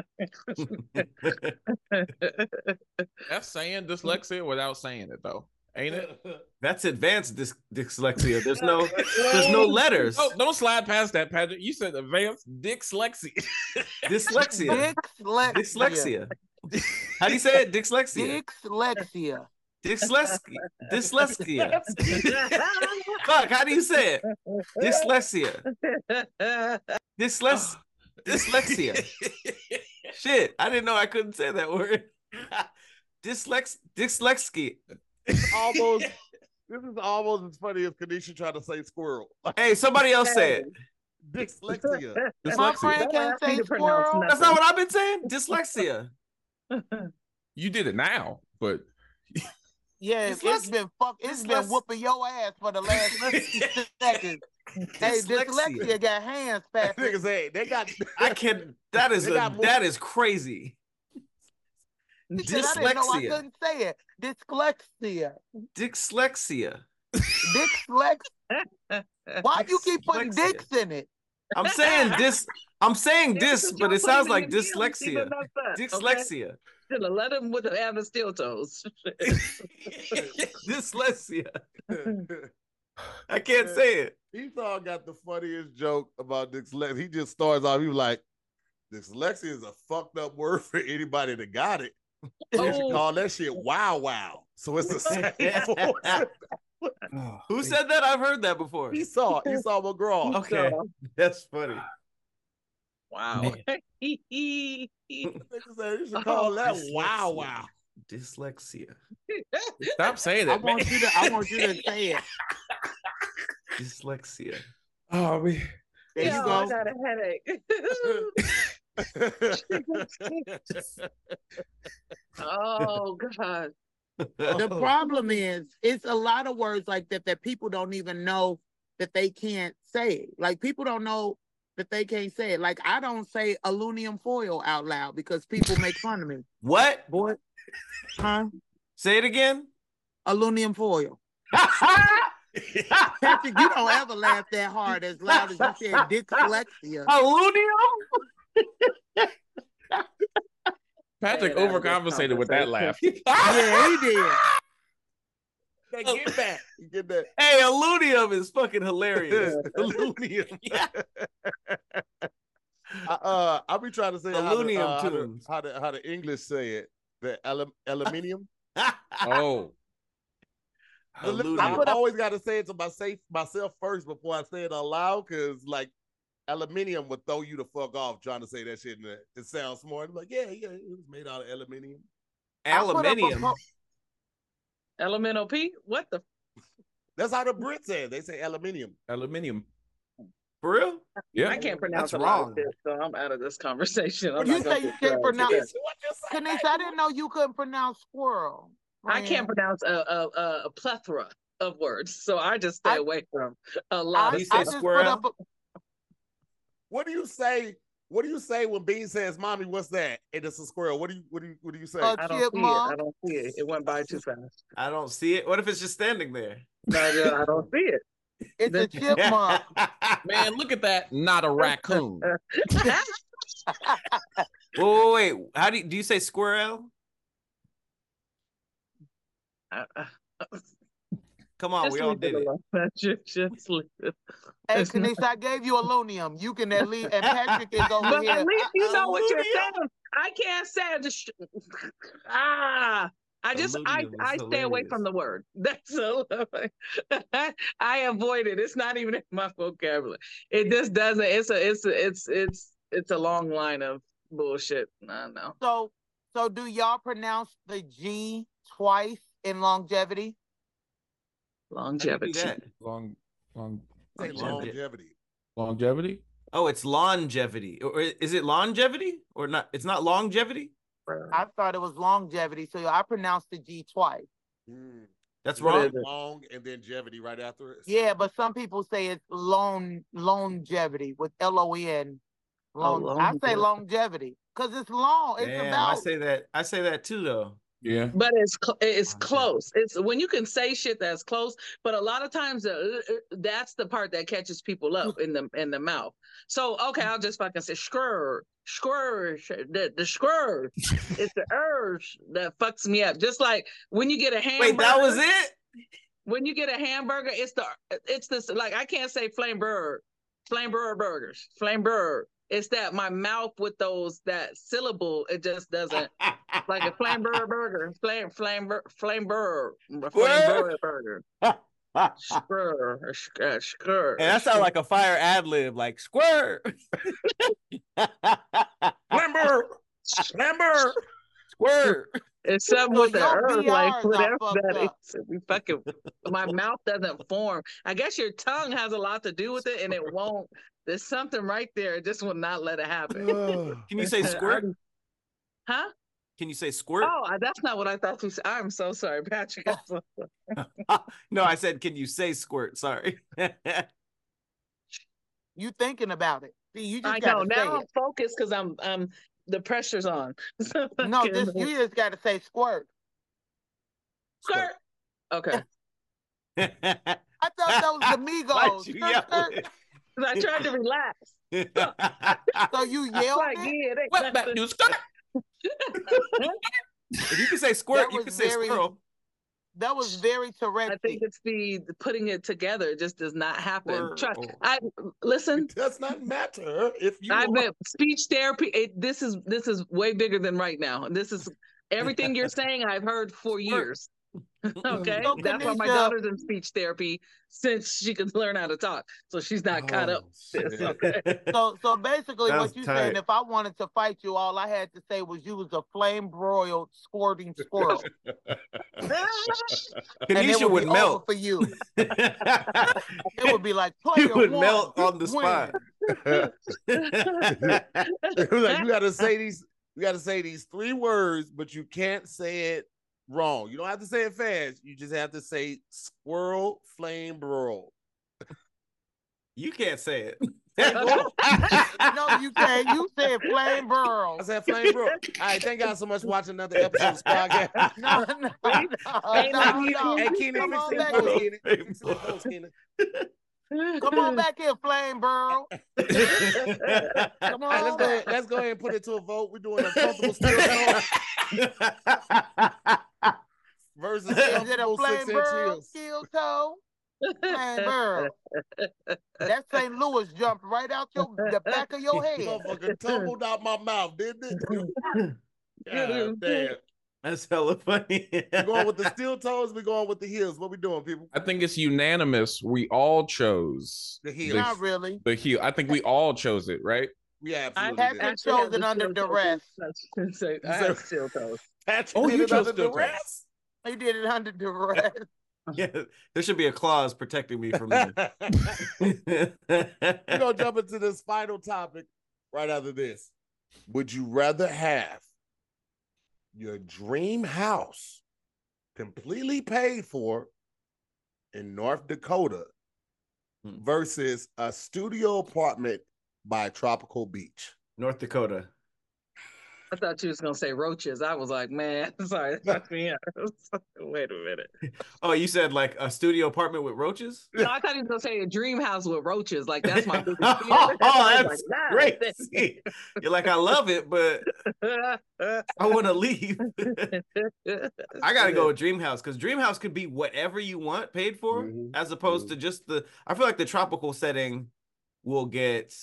Speaker 3: That's saying dyslexia without saying it though, ain't it?
Speaker 5: That's advanced dys- dyslexia. There's no, there's no letters.
Speaker 3: Oh, don't slide past that, Patrick. You said advanced dyslexia.
Speaker 5: Dyslexia.
Speaker 2: Dyslexia.
Speaker 5: Dyslexia. How do you say it? Dyslexia.
Speaker 2: Dyslexia.
Speaker 5: Dyslexia. Dyslexia. Fuck, how do you say it? Dyslexia. Dyslex dyslexia. Shit, I didn't know I couldn't say that word. Dyslex dyslexia.
Speaker 1: almost this is almost as funny as Kanisha trying to say squirrel.
Speaker 5: Hey, somebody else say it.
Speaker 1: Dyslexia.
Speaker 2: My
Speaker 5: Dyslexia.
Speaker 2: friend can't
Speaker 4: Don't ask me
Speaker 2: say
Speaker 4: to pronounce
Speaker 2: squirrel.
Speaker 5: That's not what I've been saying. Dyslexia.
Speaker 3: You did it now, but
Speaker 2: Yeah, it's
Speaker 5: Dyslex-
Speaker 2: been fuck. It's been
Speaker 5: dyslex-
Speaker 2: whooping your ass for the last sixty seconds. Hey,
Speaker 5: Dyslexia.
Speaker 2: dyslexia got hands, Patrick.
Speaker 1: Niggas say they got
Speaker 5: I can. That is
Speaker 1: They
Speaker 5: a,
Speaker 1: got more-
Speaker 5: that is crazy.
Speaker 2: He said, I didn't know I
Speaker 5: Dyslexia.
Speaker 2: couldn't say it. Dyslexia.
Speaker 5: Dyslexia.
Speaker 2: Dyslex. Why you keep putting
Speaker 5: Dyslexia.
Speaker 2: dicks in it?
Speaker 5: I'm saying this. I'm saying
Speaker 4: Yeah,
Speaker 5: this,
Speaker 4: because
Speaker 5: but
Speaker 4: y'all
Speaker 5: it
Speaker 4: put
Speaker 5: sounds
Speaker 4: him
Speaker 5: like
Speaker 4: in the gym, it's even
Speaker 5: dyslexia.
Speaker 4: messed up, okay?
Speaker 5: Dyslexia.
Speaker 4: Should have let him with have the steel toes.
Speaker 5: Dyslexia. I can't say it.
Speaker 1: Esau got the funniest joke about dyslexia. He just starts off, he was like, dyslexia is a fucked up word for anybody that got it. You should
Speaker 4: Oh.
Speaker 1: call that shit wow wow. So it's the same voice.
Speaker 5: Who said that? I've heard that before.
Speaker 1: Esau, Esau McGraw.
Speaker 5: Okay, that's funny.
Speaker 4: Wow.
Speaker 1: Nigga said you should call that wow
Speaker 5: Dyslexia.
Speaker 1: wow.
Speaker 5: Dyslexia.
Speaker 3: stop saying
Speaker 2: I
Speaker 3: it, man.
Speaker 2: want you to. I want you to say it.
Speaker 5: Dyslexia.
Speaker 3: Oh, man.
Speaker 2: There
Speaker 4: Yo,
Speaker 2: you
Speaker 4: I
Speaker 2: go.
Speaker 4: got a headache. Oh God.
Speaker 2: The problem is, it's a lot of words like that that people don't even know that they can't say. Like people don't know that they can't say it. Like I don't say aluminum foil out loud because people make fun of me.
Speaker 5: What?
Speaker 2: Boy, huh?
Speaker 5: Say it again.
Speaker 2: Aluminum foil. Patrick, you don't ever laugh that hard as loud as you said dyslexia.
Speaker 5: Aluminum?
Speaker 3: Patrick
Speaker 4: Hey, that was
Speaker 3: overcompensated with that laugh.
Speaker 2: Yeah, he did.
Speaker 1: That get back. You get that.
Speaker 5: Hey, Alunium is fucking hilarious.
Speaker 1: Alunium. I, uh, I'll be trying to say how the,
Speaker 5: Alunium
Speaker 1: uh, how, the,
Speaker 5: tunes.
Speaker 1: how the how the English say it. The alum, aluminium.
Speaker 3: Oh,
Speaker 1: The li-
Speaker 5: Alunium.
Speaker 1: I always got to say it to myself myself first before I say it out loud, because like aluminium would throw you the fuck off trying to say that shit, and it, it sounds smart. Like, yeah, yeah, it was made out of aluminium.
Speaker 2: I put up a
Speaker 5: Aluminium.
Speaker 2: po-
Speaker 4: Elemental P? What the?
Speaker 1: That's how the Brits say it. They say aluminium.
Speaker 3: aluminium.
Speaker 5: For real?
Speaker 3: Yeah.
Speaker 4: I can't pronounce
Speaker 5: That's
Speaker 4: a lot
Speaker 5: wrong.
Speaker 4: of shit, so I'm out of this conversation. I'm
Speaker 2: You
Speaker 4: not gonna
Speaker 2: say you
Speaker 4: get
Speaker 2: can't
Speaker 4: dragged
Speaker 2: pronounce-
Speaker 4: to
Speaker 1: Yes,
Speaker 4: that.
Speaker 1: what you say?
Speaker 2: Kanisha, I didn't know you couldn't pronounce squirrel.
Speaker 4: I can't
Speaker 2: friend.
Speaker 4: pronounce a, a, a, a plethora of words, so I just stay
Speaker 2: I-
Speaker 4: away from a lot
Speaker 2: I,
Speaker 4: of
Speaker 5: You
Speaker 2: I
Speaker 5: say
Speaker 4: stuff.
Speaker 2: just
Speaker 5: squirrel?
Speaker 2: put up a,
Speaker 1: What do you say? What do you say when Bean says, "Mommy, what's that?" And it's a squirrel. What do you what do you what do you say?
Speaker 2: Uh,
Speaker 4: I don't see it. I
Speaker 2: chipmunk.
Speaker 4: don't see it. It went by too fast.
Speaker 5: I don't see it. What if it's just standing there?
Speaker 4: No, no, I don't see it.
Speaker 2: It's a chipmunk.
Speaker 3: Man, look at that. Not a raccoon.
Speaker 5: Whoa, wait, wait. How do you, do you say squirrel?
Speaker 4: Uh, uh,
Speaker 5: Come on,
Speaker 4: just
Speaker 5: we all
Speaker 4: leave
Speaker 5: did
Speaker 4: it
Speaker 5: it.
Speaker 4: alone. Just, just leave it.
Speaker 2: Hey,
Speaker 4: It's not-
Speaker 2: Kanisha, I gave you aluminum. You can at least, and Patrick is over
Speaker 4: But
Speaker 2: here.
Speaker 4: at least you know what you're
Speaker 5: Alluvium?
Speaker 4: saying. I can't say it. Just ah. I just I,
Speaker 5: Alluvium is
Speaker 4: I stay away from
Speaker 5: hilarious.
Speaker 4: the word. That's all. I avoid it. It's not even in my vocabulary. It just doesn't. It's a it's a, it's it's it's a long line of bullshit. No, no.
Speaker 2: So, so do y'all pronounce the G twice in longevity?
Speaker 5: How do you do
Speaker 4: Longevity.
Speaker 5: that?
Speaker 3: Long, long,
Speaker 1: Say
Speaker 5: Longevity.
Speaker 1: longevity.
Speaker 3: longevity.
Speaker 5: Oh, it's longevity. Or is it longevity or not? It's not longevity.
Speaker 2: I thought it was longevity, so I pronounced the G twice.
Speaker 1: Hmm.
Speaker 5: That's
Speaker 4: What
Speaker 5: wrong.
Speaker 4: is it?
Speaker 1: Long and then jevity right after it.
Speaker 2: Yeah, but some people say it's long longevity with L O N. Long. I say
Speaker 4: longevity.
Speaker 2: longevity because it's long. It's
Speaker 5: Damn,
Speaker 2: about.
Speaker 5: I say that. I say that too, though.
Speaker 3: Yeah.
Speaker 4: But it's cl- it's
Speaker 5: Longevity.
Speaker 4: close. It's when you can say shit that's close. But a lot of times uh, uh, that's the part that catches people up in the in the mouth. So okay, I'll just fucking say skrr, skrr, the the skrr. It's the urge that fucks me up. Just like when you get a hamburger.
Speaker 5: Wait, that was it?
Speaker 4: When you get a hamburger, it's the it's this like I can't say flame burger, flame burger burgers, flame burger. It's that my mouth with those that syllable, it just doesn't like a flame burger burger, flame flame bur- flame burger, flame burger burger. Skrr, skrr, skrr.
Speaker 5: And that sounds like a fire ad lib, like squirt.
Speaker 1: Lamber, Lamber.
Speaker 5: Squirt.
Speaker 4: It's something
Speaker 2: So
Speaker 4: with the
Speaker 2: your
Speaker 4: herb,
Speaker 2: B Rs
Speaker 4: like
Speaker 2: are
Speaker 4: whatever
Speaker 2: fucked
Speaker 4: that
Speaker 2: up.
Speaker 4: is. We fucking, my mouth doesn't form. I guess your tongue has a lot to do with it, and it won't. There's something right there. It just will not let it happen.
Speaker 5: Can you say squirt?
Speaker 4: Huh?
Speaker 5: Can you say squirt?
Speaker 4: Oh, I- that's not what I thought you said. I'm so sorry, Patrick. I'm so sorry.
Speaker 5: No, I said, can you say squirt? Sorry.
Speaker 2: You thinking about it? See, you just
Speaker 4: I
Speaker 2: got
Speaker 4: know.
Speaker 2: to say
Speaker 4: Now I'm
Speaker 2: it.
Speaker 4: focused because I'm um the pressure's on.
Speaker 2: No, just you just got to say squirt.
Speaker 4: Skirt. Okay.
Speaker 2: I thought that was the
Speaker 5: Why'd
Speaker 2: Migos.
Speaker 5: you
Speaker 2: Skirt,
Speaker 5: yell
Speaker 2: skirt.
Speaker 5: it?
Speaker 4: I tried to relax.
Speaker 2: So you yelled
Speaker 4: Like,
Speaker 2: it?
Speaker 4: yeah, they-
Speaker 3: What back you skirt?
Speaker 5: If you can say squirt,
Speaker 2: That
Speaker 5: you
Speaker 2: was
Speaker 5: can say
Speaker 2: very-
Speaker 5: squirrel.
Speaker 2: That was very
Speaker 4: I
Speaker 2: Tourette's.
Speaker 4: think it's the, the putting it together. It just does not happen.
Speaker 5: Squirrel.
Speaker 4: Trust. I listen.
Speaker 1: It does not matter if you.
Speaker 4: I've
Speaker 1: are-
Speaker 4: been speech therapy. It, this is this is way bigger than right now. This is everything you're saying. I've heard for years. Okay,
Speaker 2: So,
Speaker 4: that's why my
Speaker 2: Kanisha-
Speaker 4: daughter's in speech therapy since she can learn how to talk. So she's not caught up.
Speaker 1: Oh,
Speaker 4: with this,
Speaker 1: shit.
Speaker 4: okay?
Speaker 2: So, so basically,
Speaker 5: That was
Speaker 2: what you saying?
Speaker 5: tight.
Speaker 2: If I wanted to fight you, all I had to say was you was a flame broiled squirting squirrel, and it
Speaker 5: Kanisha
Speaker 2: would,
Speaker 5: would
Speaker 2: be
Speaker 5: melt.
Speaker 2: over for you. It would be like
Speaker 5: He
Speaker 2: player
Speaker 5: would
Speaker 2: one,
Speaker 5: melt on the
Speaker 2: win.
Speaker 5: spot.
Speaker 1: It was like you got to say these. You got to say these three words, but you can't say it wrong. You don't have to say it fast. You just have to say squirrel flame broil.
Speaker 5: You can't say it.
Speaker 2: No, you can't. You said flame broil.
Speaker 1: I said flame broil. All right, thank y'all so much for watching another episode of Squadcast.
Speaker 2: No, no, no,
Speaker 4: Ain't
Speaker 2: no,
Speaker 4: nothing you
Speaker 2: no.
Speaker 1: Hey, Keenan,
Speaker 2: Come
Speaker 1: fix
Speaker 2: on
Speaker 1: them
Speaker 2: back
Speaker 1: posts,
Speaker 2: here.
Speaker 1: Keenan. Fix them posts, Keenan.
Speaker 2: Come on back here, flame broil. Come
Speaker 1: All right, let's
Speaker 2: on
Speaker 1: go.
Speaker 2: back.
Speaker 1: Ahead, let's go ahead and put it to a vote. We're doing a comfortable still vote versus
Speaker 2: Is it a
Speaker 1: comfortable
Speaker 2: flame
Speaker 1: six inch
Speaker 2: burl
Speaker 1: heels.
Speaker 2: steel toe? Flame burl. That Saint Louis jumped right out your the back of your head.
Speaker 1: Motherfucker tumbled out my mouth, didn't it? God damn.
Speaker 5: That's hella funny.
Speaker 1: We going with the steel toes, we going with the heels. What we doing, people?
Speaker 3: I think it's unanimous. We all chose
Speaker 1: The heel.
Speaker 2: Not really.
Speaker 3: the heel. I think we all chose it, right?
Speaker 1: We
Speaker 4: I
Speaker 1: absolutely
Speaker 2: Patrick
Speaker 1: did.
Speaker 4: actually
Speaker 2: chose
Speaker 4: have
Speaker 2: it
Speaker 4: the
Speaker 2: under
Speaker 4: steel toe.
Speaker 2: duress.
Speaker 4: That's- say- I
Speaker 1: So-
Speaker 4: have steel toes.
Speaker 1: Patrick
Speaker 3: Oh,
Speaker 1: did
Speaker 3: you
Speaker 1: it
Speaker 3: chose
Speaker 1: under
Speaker 3: steel toes.
Speaker 1: duress?
Speaker 2: He did it under duress.
Speaker 5: Yeah, there should be a clause protecting me from this.
Speaker 1: We're gonna jump into this final topic right after this. Would you rather have your dream house completely paid for in North Dakota
Speaker 5: Hmm.
Speaker 1: versus a studio apartment by a tropical beach?
Speaker 5: North Dakota.
Speaker 4: I thought you was gonna say roaches. I was like, man, sorry, that's me. Wait a minute.
Speaker 5: Oh, you said like a studio apartment with roaches?
Speaker 4: No, I thought he was gonna say a dream house with roaches. Like that's my biggest fear.
Speaker 5: Oh,
Speaker 4: I was
Speaker 5: that's
Speaker 4: like,
Speaker 5: great.
Speaker 4: nah.
Speaker 5: You're like, I love it, but I want to leave. I gotta go with Dream House because Dream House could be whatever you want paid for,
Speaker 1: Mhm.
Speaker 5: as opposed to just the. I feel like the tropical setting will get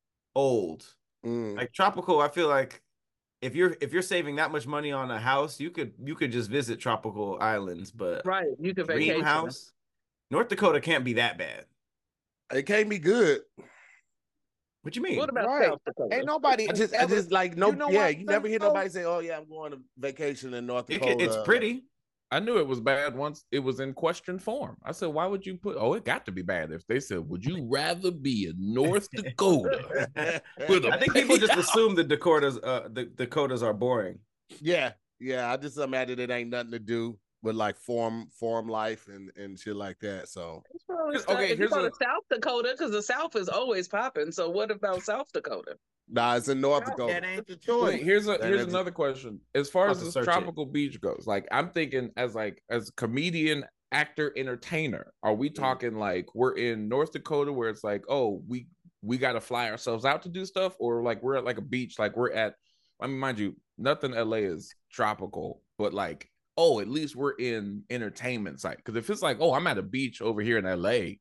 Speaker 5: old.
Speaker 1: Mm.
Speaker 5: Like tropical, I feel like if you're if you're saving that much money on a house, you could you could just visit tropical islands. But
Speaker 4: Right, you could
Speaker 5: Dream
Speaker 4: vacation.
Speaker 5: House, North Dakota can't be that bad.
Speaker 1: It can't be good.
Speaker 5: What you mean?
Speaker 4: What about
Speaker 2: Right.
Speaker 4: South Dakota?
Speaker 2: Ain't nobody
Speaker 1: I just, I
Speaker 2: ever-
Speaker 1: just like no,
Speaker 2: you know
Speaker 1: yeah.
Speaker 2: what,
Speaker 1: You never hear
Speaker 2: Central?
Speaker 1: nobody say, "Oh yeah, I'm going to vacation in North
Speaker 5: It
Speaker 1: Dakota."
Speaker 5: can- it's pretty.
Speaker 3: I knew it was bad once it was in question form. I said, why would you put, oh, it got to be bad. If they said, would you rather be in North Dakota? With a
Speaker 5: I think people just
Speaker 3: paid-
Speaker 5: assume the Dakotas, uh, the Dakotas are boring.
Speaker 1: Yeah, yeah. I just imagine it ain't nothing to do with like farm farm life and and shit like that. So
Speaker 4: It's probably
Speaker 3: Okay,
Speaker 4: South- if you
Speaker 3: here's
Speaker 4: go
Speaker 3: a-
Speaker 4: to South Dakota, because the South is always popping. So what about South Dakota?
Speaker 1: nah, it's in North
Speaker 2: That
Speaker 1: Dakota.
Speaker 2: ain't the
Speaker 3: Wait,
Speaker 2: choice.
Speaker 3: here's a
Speaker 1: That
Speaker 3: here's
Speaker 1: is-
Speaker 3: another question. As far
Speaker 5: I'll
Speaker 3: as
Speaker 5: have to
Speaker 3: this
Speaker 5: search it.
Speaker 3: tropical beach goes, like I'm thinking as like as comedian, actor, entertainer, are we talking like we're in North Dakota where it's like, oh, we we got to fly ourselves out to do stuff, or like we're at like a beach, like we're at. I mean, mind you, nothing L A is tropical, but like, oh, at least we're in entertainment site. Because if it's like, oh, I'm at a beach over here in L A,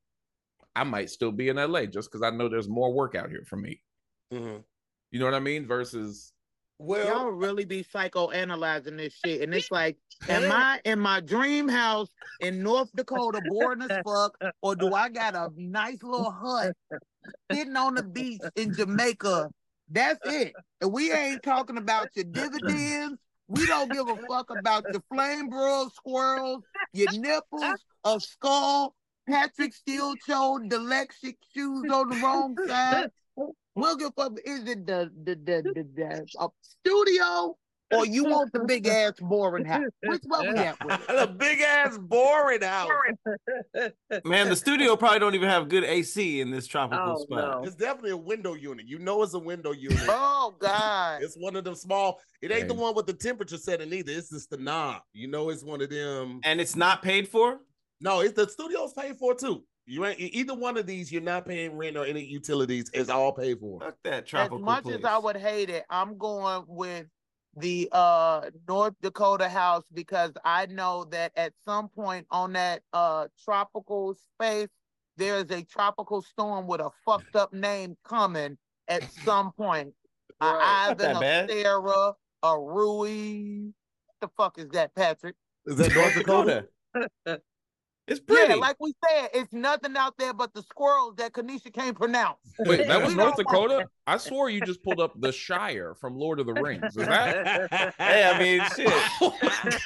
Speaker 3: I might still be in L A just because I know there's more work out here for me.
Speaker 1: Mhm.
Speaker 3: You know what I mean? Versus,
Speaker 1: Well,
Speaker 2: Y'all really be psychoanalyzing this shit. And it's like, am I in my dream house in North Dakota boring as fuck? Or do I got a nice little hut sitting on the beach in Jamaica? That's it. And we ain't talking about your dividends. We don't give a fuck about your flame broiled squirrels, your nipples, a skull. Patrick still chose dyslexic shoes on the wrong side. We'll give up. Is it the the the the, the uh, studio or you want the big ass boring house? Which one we at with?
Speaker 1: the big ass boring house.
Speaker 5: Man, the studio probably don't even have good A C in this tropical
Speaker 4: Oh,
Speaker 5: spot.
Speaker 4: no.
Speaker 1: It's definitely a window unit. You know, it's a window unit.
Speaker 2: Oh God!
Speaker 1: It's one of them small. It ain't the
Speaker 3: Dang.
Speaker 1: one with the temperature setting either. It's just the knob. You know, it's one of them.
Speaker 5: And it's not paid for?
Speaker 1: No, it's the studio's paid for too. You ain't either one of these. You're not paying rent or any utilities. It's all paid for.
Speaker 5: Fuck that
Speaker 2: As
Speaker 5: tropical
Speaker 2: much
Speaker 5: place.
Speaker 2: as I would hate it, I'm going with the uh North Dakota house because I know that at some point on that uh tropical space, there is a tropical storm with a fucked up name coming at some point. A
Speaker 4: Right.
Speaker 5: Not that
Speaker 2: Ivan, a
Speaker 5: bad.
Speaker 2: Sarah, a Rui. What the fuck is that, Patrick?
Speaker 1: Is that North Dakota?
Speaker 5: It's pretty.
Speaker 2: Yeah, like we said, it's nothing out there but the squirrels that Kanisha can't pronounce.
Speaker 3: wait, that was
Speaker 2: We
Speaker 3: North
Speaker 2: don't
Speaker 3: Dakota? I swore you just pulled up the Shire from Lord of the Rings. Is that?
Speaker 5: Hey, I mean, shit.
Speaker 3: Oh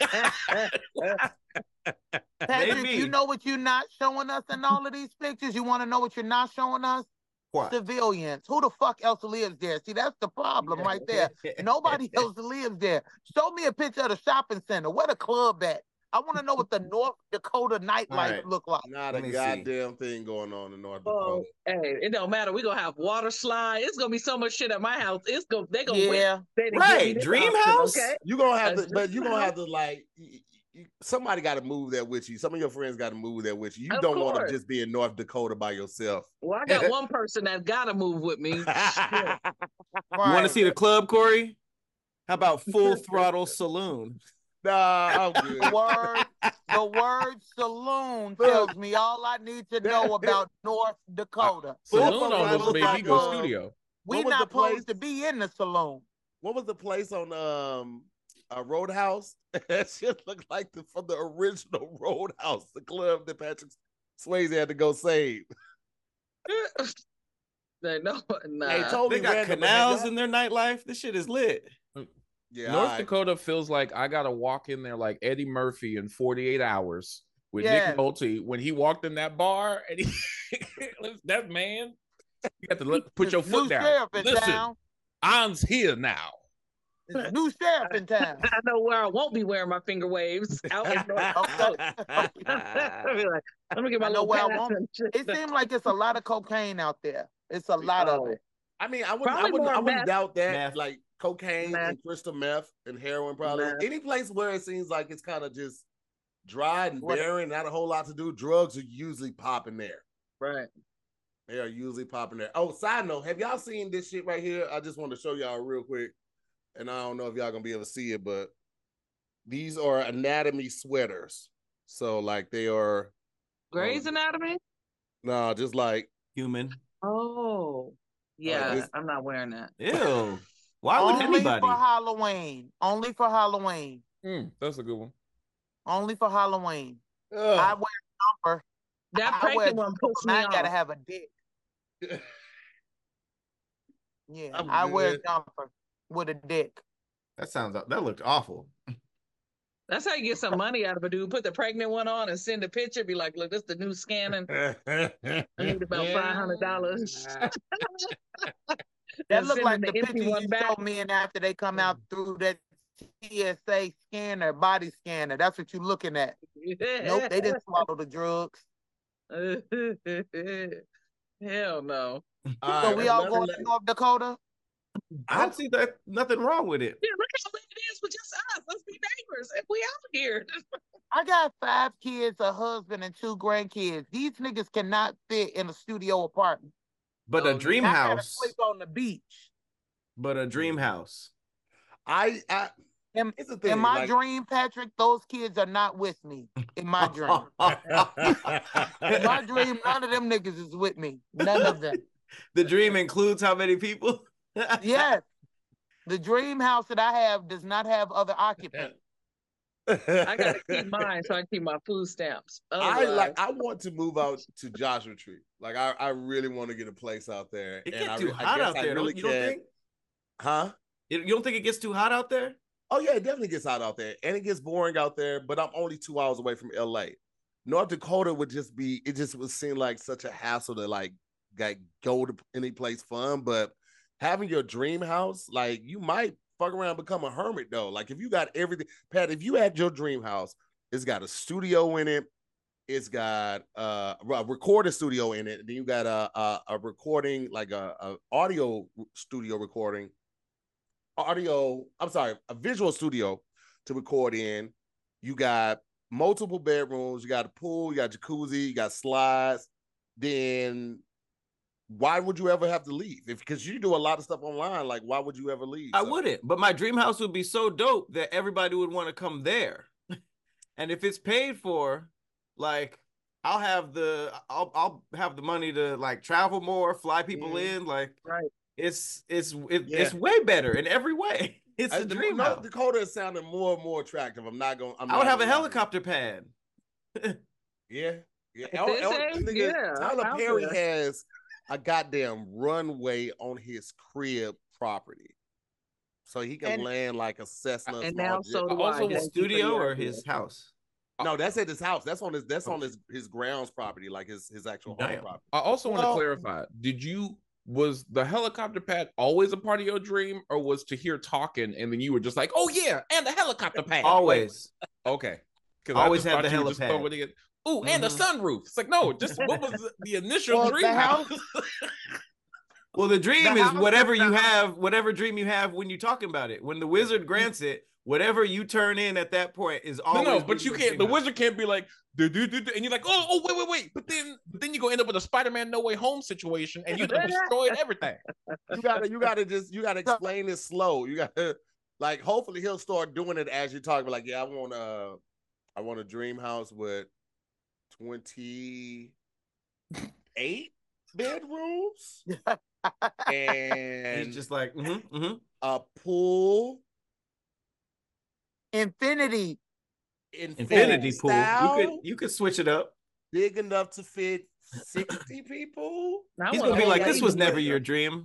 Speaker 3: my God.
Speaker 2: Patrick,
Speaker 5: Maybe.
Speaker 2: you know what you're not showing us in all of these pictures? You want to know what you're not showing us?
Speaker 5: What?
Speaker 2: Civilians. Who the fuck else lives there? See, that's the problem right there. Nobody else lives there. Show me a picture of the shopping center. Where the club at? I want to know what the North Dakota nightlife
Speaker 5: Right.
Speaker 2: look like.
Speaker 1: Not
Speaker 5: Let
Speaker 1: a
Speaker 5: me see.
Speaker 1: goddamn thing going on in North
Speaker 4: Oh,
Speaker 1: Dakota.
Speaker 4: hey, it don't matter. We're gonna have water slide. It's gonna be so much shit at my house. It's gonna they gonna wait.
Speaker 2: Yeah.
Speaker 4: They didn't
Speaker 5: Right,
Speaker 4: give me this
Speaker 5: Dream
Speaker 4: option,
Speaker 5: House?
Speaker 4: Okay.
Speaker 1: You gonna have
Speaker 4: That's
Speaker 1: to, but
Speaker 4: just
Speaker 1: you gonna
Speaker 4: how-
Speaker 1: have to like. y- y- Somebody got to move that with you. Some of your friends got to move that with you. You
Speaker 4: Of
Speaker 1: don't want to
Speaker 4: course.
Speaker 1: just be in North Dakota by yourself.
Speaker 4: Well, I got one person that gotta move with me. Shit.
Speaker 5: You want to
Speaker 2: Right.
Speaker 5: see the club, Corey? How about Full Throttle Saloon?
Speaker 1: Nah, I'm good.
Speaker 2: The word, the word saloon tells me all I need to know about North Dakota.
Speaker 3: Saloon
Speaker 1: What
Speaker 3: almost
Speaker 1: was
Speaker 3: made
Speaker 1: that
Speaker 3: me go
Speaker 1: called?
Speaker 3: studio.
Speaker 2: We
Speaker 1: What was
Speaker 2: not
Speaker 1: the place?
Speaker 2: supposed to be in the saloon.
Speaker 1: What was the place on um a Roadhouse? That shit looked like the from the original Roadhouse, the club that Patrick Swayze had to go save.
Speaker 4: They know, nah.
Speaker 1: Hey, totally
Speaker 5: They got
Speaker 1: random, but have
Speaker 5: canals
Speaker 1: y'all-
Speaker 5: in their nightlife. This shit is lit.
Speaker 1: Yeah,
Speaker 3: North
Speaker 1: all right.
Speaker 3: Dakota feels like I gotta walk in there like Eddie Murphy in forty-eight hours with
Speaker 2: Yes.
Speaker 3: Nick Nolte when he walked in that bar and he that man, you got to look, put your
Speaker 2: New
Speaker 3: foot down.
Speaker 2: sheriff in
Speaker 3: Listen,
Speaker 2: town.
Speaker 3: I's here now.
Speaker 2: There's a new sheriff in town.
Speaker 4: I know where I won't be wearing my finger waves out in North Dakota. I'll be like, let me get my
Speaker 2: I know
Speaker 4: little
Speaker 2: where I
Speaker 4: pass
Speaker 2: won't.
Speaker 4: and shit.
Speaker 2: It seems like it's a lot of cocaine out there. It's a lot of
Speaker 4: Oh.
Speaker 2: it.
Speaker 1: I mean, I wouldn't, I
Speaker 4: Probably
Speaker 1: wouldn't,
Speaker 4: more
Speaker 1: I wouldn't
Speaker 4: meth.
Speaker 1: doubt that.
Speaker 5: Meth.
Speaker 1: Like cocaine
Speaker 4: Meth.
Speaker 1: and crystal meth and heroin, probably
Speaker 4: Meth.
Speaker 1: any place where it seems like it's kind of just dry and
Speaker 2: What-
Speaker 1: barren, not a whole lot to do. Drugs are usually popping there.
Speaker 4: Right.
Speaker 1: They are usually popping there. Oh, side note, have y'all seen this shit right here? I just want to show y'all real quick, and I don't know if y'all gonna be able to see it, but these are anatomy sweaters. So like they are
Speaker 4: Grey's Anatomy?
Speaker 1: no, just like
Speaker 5: Human.
Speaker 4: Oh. Yeah,
Speaker 1: this-
Speaker 4: I'm not wearing that.
Speaker 5: Ew. Why would
Speaker 2: Only
Speaker 5: anybody?
Speaker 2: for Halloween. Only for Halloween.
Speaker 3: Mm, that's a good one.
Speaker 2: Only for Halloween. I
Speaker 1: ugh.
Speaker 2: wear a jumper.
Speaker 4: That
Speaker 2: I wear a
Speaker 4: pregnant one
Speaker 2: jumper,
Speaker 4: puts
Speaker 2: but
Speaker 4: me
Speaker 2: I gotta
Speaker 4: off.
Speaker 2: have a dick. Yeah,
Speaker 1: I'm
Speaker 2: I wear a
Speaker 1: good.
Speaker 2: jumper with a dick.
Speaker 5: That sounds that looked awful.
Speaker 4: That's how you get some money out of a dude. Put the pregnant one on and send a picture. Be like, look, this the new scanning. I need about five hundred dollars.
Speaker 2: That look like the picture you
Speaker 4: one back.
Speaker 2: showed me, and after they come out through that T S A scanner, body scanner. That's what you're looking at. Nope, they didn't swallow the drugs.
Speaker 4: Hell no.
Speaker 1: All
Speaker 2: So
Speaker 1: right,
Speaker 2: we all
Speaker 1: another
Speaker 2: going
Speaker 1: la-
Speaker 2: to North Dakota?
Speaker 5: I don't see that nothing wrong with it.
Speaker 4: Yeah, look how lit it is with just us. Let's be neighbors if we out here.
Speaker 2: I got five kids, a husband, and two grandkids. These niggas cannot fit in a studio apartment.
Speaker 5: But
Speaker 4: Oh,
Speaker 5: a
Speaker 4: yeah.
Speaker 5: dream
Speaker 2: I gotta
Speaker 5: house.
Speaker 2: sleep on the beach.
Speaker 5: But a dream house.
Speaker 1: I, I
Speaker 2: In,
Speaker 1: it's the thing.
Speaker 2: in my
Speaker 1: like,
Speaker 2: dream, Patrick, those kids are not with me. In my dream. In my dream, none of them niggas is with me. None of them.
Speaker 5: The dream includes how many people?
Speaker 2: Yes. The dream house that I have does not have other occupants.
Speaker 4: I gotta keep mine so I keep my food stamps.
Speaker 1: I
Speaker 4: Otherwise-
Speaker 1: like. I want to move out to Joshua Tree. Like I, I really want to get a place out there.
Speaker 5: It
Speaker 1: and
Speaker 5: gets
Speaker 1: I,
Speaker 5: too
Speaker 1: re- I
Speaker 5: hot
Speaker 1: guess
Speaker 5: out
Speaker 1: I
Speaker 5: there.
Speaker 1: really
Speaker 5: don't, you don't
Speaker 1: can't-
Speaker 5: think?
Speaker 1: Huh?
Speaker 5: You you don't think it gets too hot out there?
Speaker 1: Oh yeah, it definitely gets hot out there, and it gets boring out there. But I'm only two hours away from L A. North Dakota would just be. It just would seem like such a hassle to like, like go to any place fun. But having your dream house, like you might fuck around and become a hermit though. Like if you got everything, Pat. If you had your dream house, it's got a studio in it. It's got uh, a recording studio in it. Then you got a a, a recording like a, a audio studio recording. Audio, I'm sorry, a visual studio to record in. You got multiple bedrooms, you got a pool, you got jacuzzi, you got slides. Then why would you ever have to leave? If because you do a lot of stuff online, like why would you ever leave?
Speaker 5: I
Speaker 1: So-
Speaker 5: wouldn't. But my dream house would be so dope that everybody would want to come there. And if it's paid for, like I'll have the I'll I'll have the money to like travel more, fly people
Speaker 1: Mhm.
Speaker 5: in. Like
Speaker 4: Right.
Speaker 5: it's it's it,
Speaker 1: Yeah.
Speaker 5: it's way better in every way. It's
Speaker 1: I-
Speaker 5: a dream
Speaker 1: North
Speaker 5: house.
Speaker 1: Dakota is sounding more and more attractive. I'm not going. I'm
Speaker 5: I would
Speaker 1: not
Speaker 5: have a
Speaker 1: gonna lie.
Speaker 5: helicopter pad.
Speaker 1: Yeah, yeah.
Speaker 4: At
Speaker 1: Oh,
Speaker 4: this
Speaker 1: oh,
Speaker 4: age,
Speaker 1: nigga,
Speaker 4: yeah,
Speaker 1: Tyler
Speaker 4: I'm out
Speaker 1: Perry
Speaker 4: there.
Speaker 1: has a goddamn runway on his crib property, so he can
Speaker 2: And-
Speaker 1: land like a Cessna.
Speaker 4: And
Speaker 1: small
Speaker 4: now
Speaker 1: jet.
Speaker 4: so do
Speaker 3: Also,
Speaker 4: I.
Speaker 5: His
Speaker 4: Thank you for
Speaker 5: studio
Speaker 4: the
Speaker 5: or
Speaker 4: idea.
Speaker 5: his house?
Speaker 1: No, that's at his house. That's on his. That's on his his grounds property, like his his actual home
Speaker 5: Damn.
Speaker 1: property.
Speaker 3: I also want to
Speaker 1: Well-
Speaker 3: clarify. Did you was the helicopter pad always a part of your dream, or was to hear talking and then you were just like, oh yeah, and the helicopter pad?
Speaker 5: Always.
Speaker 3: Like, okay. Because
Speaker 5: Always had the
Speaker 3: just
Speaker 5: helipad.
Speaker 3: throwing it. Ooh, and the
Speaker 5: Mhm.
Speaker 3: sunroof. It's like no, just what was the, the initial
Speaker 2: Well,
Speaker 3: dream
Speaker 2: the
Speaker 3: house?
Speaker 5: Well, the dream
Speaker 2: The
Speaker 5: is
Speaker 2: house
Speaker 5: whatever
Speaker 2: is
Speaker 5: you
Speaker 2: the house.
Speaker 5: have, whatever dream you have when you're talking about it. When the wizard grants it, whatever you turn in at that point is
Speaker 3: No,
Speaker 5: always.
Speaker 3: no,
Speaker 5: been
Speaker 3: but you
Speaker 5: your
Speaker 3: can't.
Speaker 5: dream
Speaker 3: The
Speaker 5: house.
Speaker 3: wizard can't be like, do, do, do, do, and you're like, oh, oh, wait, wait, wait. But then, but then you go end up with a Spider-Man No Way Home situation, and you done destroyed everything.
Speaker 1: You gotta, you gotta just, you gotta explain this slow. You gotta, like hopefully he'll start doing it as you're talking. Like, yeah, I want a, I want a dream house with twenty-eight bedrooms and
Speaker 5: He's just like, mm-hmm, mm-hmm.
Speaker 1: a pool.
Speaker 2: Infinity.
Speaker 5: Infinity pool.
Speaker 1: style,
Speaker 5: You could you could switch it up.
Speaker 1: big enough to fit sixty people.
Speaker 4: I
Speaker 5: He's
Speaker 4: wanna
Speaker 5: gonna be
Speaker 4: hold
Speaker 5: like,
Speaker 4: that
Speaker 5: this was
Speaker 4: even
Speaker 5: never
Speaker 4: bigger.
Speaker 5: your dream.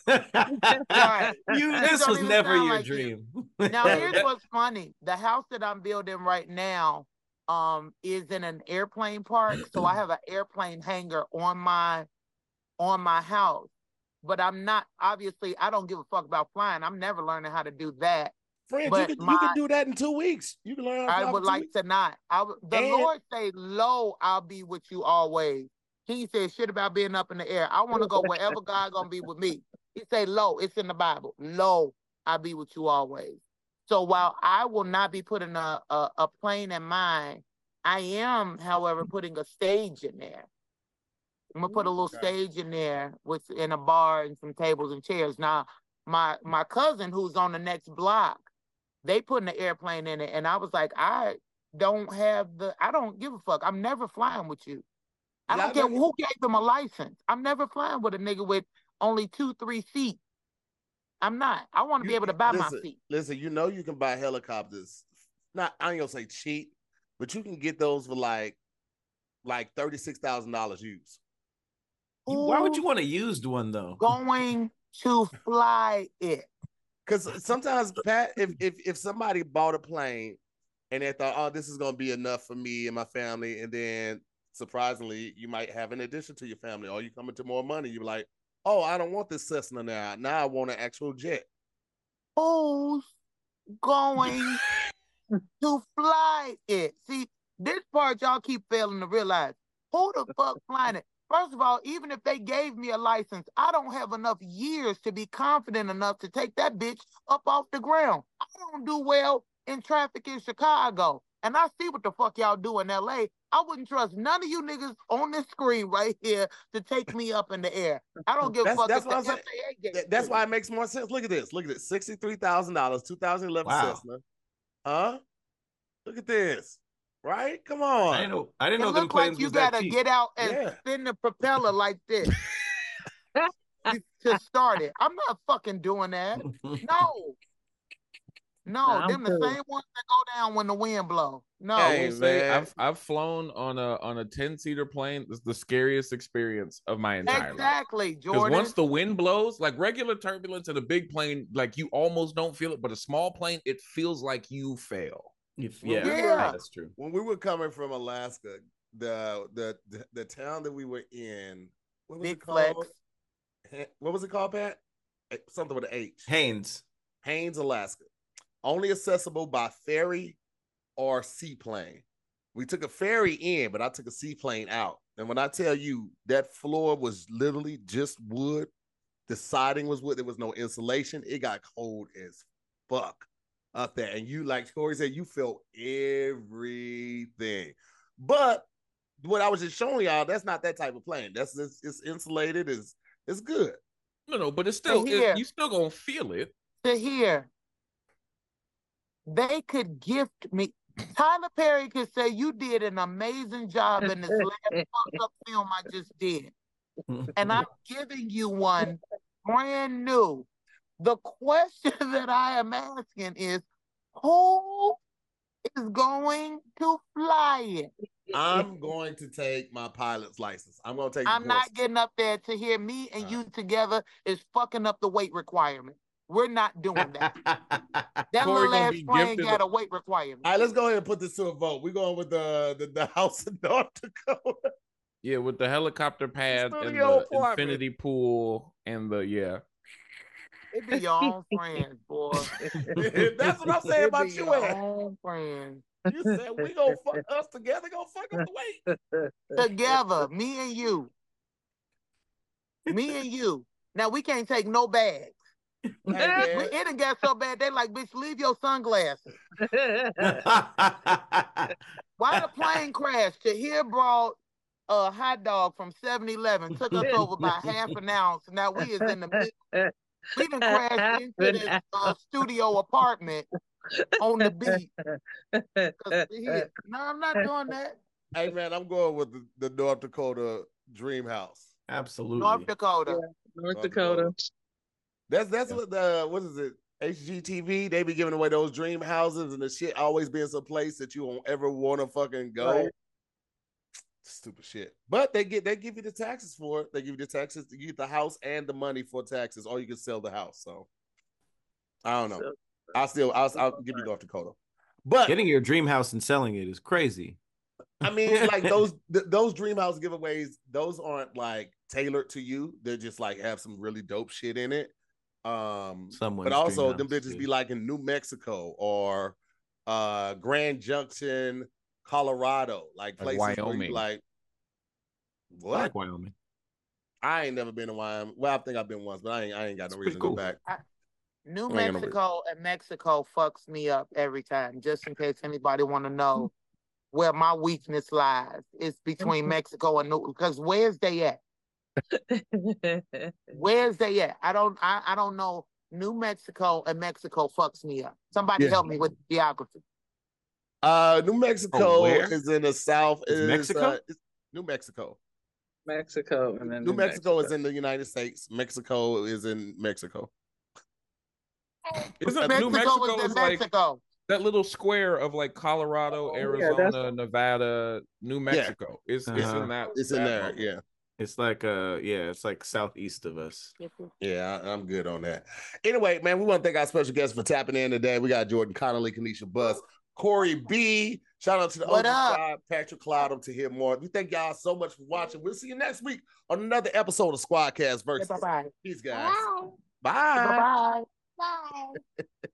Speaker 2: Right.
Speaker 5: You
Speaker 2: This
Speaker 5: this
Speaker 2: don't
Speaker 5: was
Speaker 2: even
Speaker 5: never
Speaker 2: sound
Speaker 5: your
Speaker 2: like you.
Speaker 5: dream.
Speaker 2: Now here's what's funny. The house that I'm building right now um is in an airplane park. So I have an airplane hangar on my on my house. But I'm not obviously I don't give a fuck about flying. I'm never learning how to do that.
Speaker 1: Friends, you
Speaker 2: But
Speaker 1: could you
Speaker 2: my-
Speaker 1: could do that in two weeks. You can learn how to
Speaker 2: I
Speaker 1: fly for
Speaker 2: would
Speaker 1: two
Speaker 2: like
Speaker 1: weeks.
Speaker 2: to not. I w- the
Speaker 1: And-
Speaker 2: Lord say, "Lo, I'll be with you always." He said shit about being up in the air. I want to go wherever God gonna be with me. He say, "Lo," it's in the Bible. "Lo, I'll be with you always." So while I will not be putting a a, a plane in mine, I am, however, putting a stage in there. I'm gonna put a little
Speaker 1: Okay.
Speaker 2: stage in there with in a bar and some tables and chairs. Now, my my cousin who's on the next block, they put an airplane in it, and I was like, I don't have the, I don't give a fuck. I'm never flying with you. I
Speaker 1: Yeah,
Speaker 2: don't
Speaker 1: I
Speaker 2: care
Speaker 1: know you-
Speaker 2: who gave them a license. I'm never flying with a nigga with only two, three seats. I'm not. I want to be
Speaker 1: You-
Speaker 2: able to buy
Speaker 1: listen,
Speaker 2: my seat.
Speaker 1: Listen, you know you can buy helicopters. Not I ain't gonna say cheap, but you can get those for like like thirty-six thousand dollars used.
Speaker 5: You- why would you
Speaker 2: Who's
Speaker 5: want a used one though?
Speaker 2: going to fly it?
Speaker 1: Because sometimes, Pat, if, if if somebody bought a plane and they thought, oh, this is gonna be enough for me and my family, and then surprisingly, you might have an addition to your family, or you come into more money, you're like, oh, I don't want this Cessna now. Now I want an actual jet.
Speaker 2: Who's going to fly it? See, this part y'all keep failing to realize. Who the fuck flying it? First of all, even if they gave me a license, I don't have enough years to be confident enough to take that bitch up off the ground. I don't do well in traffic in Chicago. And I see what the fuck y'all do in L A. I wouldn't trust none of you niggas on this screen right here to take me up in the air. I don't give a
Speaker 1: That's-
Speaker 2: fuck
Speaker 1: that's
Speaker 2: if the
Speaker 1: what I'm
Speaker 2: F A A gave
Speaker 1: Th-
Speaker 2: it
Speaker 1: That's
Speaker 2: to
Speaker 1: why
Speaker 2: me.
Speaker 1: it makes more sense. Look at this. Look at this. sixty-three thousand dollars, two thousand eleven
Speaker 5: Wow.
Speaker 1: Cessna. Huh? Look at this. Right? Come on.
Speaker 5: I didn't know. I didn't
Speaker 2: It
Speaker 5: know them
Speaker 2: look like
Speaker 5: planes
Speaker 2: you
Speaker 5: was that
Speaker 2: gotta
Speaker 5: cheap.
Speaker 2: get out and
Speaker 1: Yeah.
Speaker 2: spin the propeller like this to start it. I'm not fucking doing that. No. No,
Speaker 4: Nah, I'm
Speaker 2: them the
Speaker 4: cool.
Speaker 2: same ones that go down when the wind blow. No.
Speaker 3: I
Speaker 1: Hey,
Speaker 3: will say
Speaker 1: man.
Speaker 3: I've I've flown on a on a ten seater plane. It's the scariest experience of my entire life.
Speaker 2: Exactly,
Speaker 3: Because
Speaker 2: Jordan.
Speaker 3: once the wind blows, like regular turbulence in a big plane, like you almost don't feel it, but a small plane, it feels like you fail.
Speaker 5: If-
Speaker 1: Well,
Speaker 5: yeah,
Speaker 1: we
Speaker 2: were-
Speaker 5: that's true.
Speaker 1: When we were coming from Alaska, the the the, the town that we were in, what was
Speaker 2: Big
Speaker 1: it called?
Speaker 2: flex.
Speaker 1: Ha- What was it called, Pat? Eh, Something with an H.
Speaker 5: Haynes.
Speaker 1: Haines, Alaska. Only accessible by ferry or seaplane. We took a ferry in, but I took a seaplane out. And when I tell you that floor was literally just wood, the siding was wood, there was no insulation. It got cold as fuck up there. And you, like Corey said, you felt everything. But what I was just showing y'all, that's not that type of plane. That's it's, it's insulated, it's it's good.
Speaker 3: No, no, but it's still
Speaker 2: here.
Speaker 3: it, you still gonna feel it.
Speaker 2: To here, they could gift me. Tyler Perry could say, you did an amazing job in this last fucked up film I just did. And I'm giving you one brand new. The question that I am asking is, who is going to fly it?
Speaker 1: I'm going to take my pilot's license. I'm going to take. the
Speaker 2: I'm not
Speaker 1: course.
Speaker 2: getting up there to hear me and you together is fucking up the weight requirement. We're not doing that. That
Speaker 3: Corey
Speaker 2: little
Speaker 3: gonna
Speaker 2: ass
Speaker 3: be
Speaker 2: plane
Speaker 3: gifted
Speaker 2: got
Speaker 3: a-
Speaker 2: a weight requirement.
Speaker 1: All right, let's go ahead and put this to a vote. We're going with the the, the house in North Dakota.
Speaker 3: Yeah, with the helicopter pad and
Speaker 1: Studio
Speaker 3: the
Speaker 1: apartment.
Speaker 3: infinity pool and the yeah.
Speaker 2: It be your own friends, boy.
Speaker 1: That's what I'm saying
Speaker 2: It
Speaker 1: about
Speaker 2: be
Speaker 1: you.
Speaker 2: your
Speaker 1: Ed.
Speaker 2: own friends.
Speaker 1: You said we gonna fuck us together, gonna fuck up the weight.
Speaker 2: Together, me and you. Me and you. Now we can't take no bags.
Speaker 1: Hey,
Speaker 2: We,
Speaker 1: man.
Speaker 2: it done got so bad, they like, bitch, leave your sunglasses. Why the plane crashed? Tahir brought a hot dog from seven eleven, took us over by half an ounce. Now we is in the middle We done crashed into this uh, studio apartment on the beach. 'Cause we here. No, I'm not doing that.
Speaker 1: Hey man, I'm going with the, the North Dakota Dream House.
Speaker 5: Absolutely.
Speaker 2: North Dakota.
Speaker 4: Yeah, North
Speaker 1: North
Speaker 4: Dakota.
Speaker 1: Dakota. That's that's
Speaker 5: Yeah.
Speaker 1: what the what is it? H G T V, they be giving away those dream houses and the shit always being some place that you won't ever want to fucking go.
Speaker 4: Right.
Speaker 1: Stupid shit. But they get they give you the taxes for it. They give you the taxes to get the house and the money for taxes, or you can sell the house. So I don't know.
Speaker 4: So-
Speaker 1: I'll still I'll, I'll give you North Dakota. But
Speaker 5: Getting your dream house and selling it is crazy.
Speaker 1: I mean, like those th- those dream house giveaways, those aren't like tailored to you. They're just like have some really dope shit in it. Um,
Speaker 5: Someone's
Speaker 1: but also
Speaker 5: dream
Speaker 1: them
Speaker 5: house,
Speaker 1: bitches
Speaker 5: yeah.
Speaker 1: be like in New Mexico or uh Grand Junction, Colorado, like
Speaker 3: Like
Speaker 1: places where you
Speaker 3: Wyoming.
Speaker 1: like
Speaker 5: I
Speaker 1: what?
Speaker 5: like Wyoming.
Speaker 1: I ain't never been to Wyoming. Well, I think I've been once, but I ain't I ain't got
Speaker 5: It's
Speaker 1: no
Speaker 5: pretty
Speaker 1: reason to
Speaker 5: cool.
Speaker 1: go back.
Speaker 2: New
Speaker 1: I ain't gonna
Speaker 2: Mexico and Mexico fucks me up every time. Just in case anybody want to know where my weakness lies, it's between Mexico and New. Because where's they at? Where's they at? I don't. I, I don't know. New Mexico and Mexico fucks me up. Somebody
Speaker 1: Yeah.
Speaker 2: help me with geography.
Speaker 1: Uh, New Mexico
Speaker 5: Oh, where?
Speaker 1: is in the south.
Speaker 5: Is
Speaker 1: Is
Speaker 5: Mexico?
Speaker 1: Uh, it's New Mexico.
Speaker 4: Mexico and then
Speaker 1: New Mexico is in the United States. Mexico is in Mexico.
Speaker 3: Isn't
Speaker 2: Mexico,
Speaker 3: New Mexico
Speaker 2: is
Speaker 3: is
Speaker 2: in
Speaker 3: like
Speaker 2: Mexico.
Speaker 3: that little square of like Colorado,
Speaker 4: Oh, yeah,
Speaker 3: Arizona,
Speaker 4: that's-
Speaker 3: Nevada, New Mexico. It's it's
Speaker 5: Uh-huh.
Speaker 3: in that.
Speaker 1: It's in
Speaker 3: that
Speaker 1: there.
Speaker 3: bubble.
Speaker 1: Yeah.
Speaker 5: It's like uh yeah, it's like southeast of us.
Speaker 1: Yeah, I- I'm good on that. Anyway, man, we want to thank our special guests for tapping in today. We got Jordan Connolly, Kanisha Bus, Corey B. Shout out to the
Speaker 2: What
Speaker 1: O G
Speaker 2: up?
Speaker 1: side, Patrick Cloudham to hear more. We thank y'all so much for watching. We'll see you next week on another episode of Squadcast versus.
Speaker 2: Bye bye.
Speaker 1: Peace, guys.
Speaker 2: Bye
Speaker 1: Bye.
Speaker 2: bye.
Speaker 6: Bye.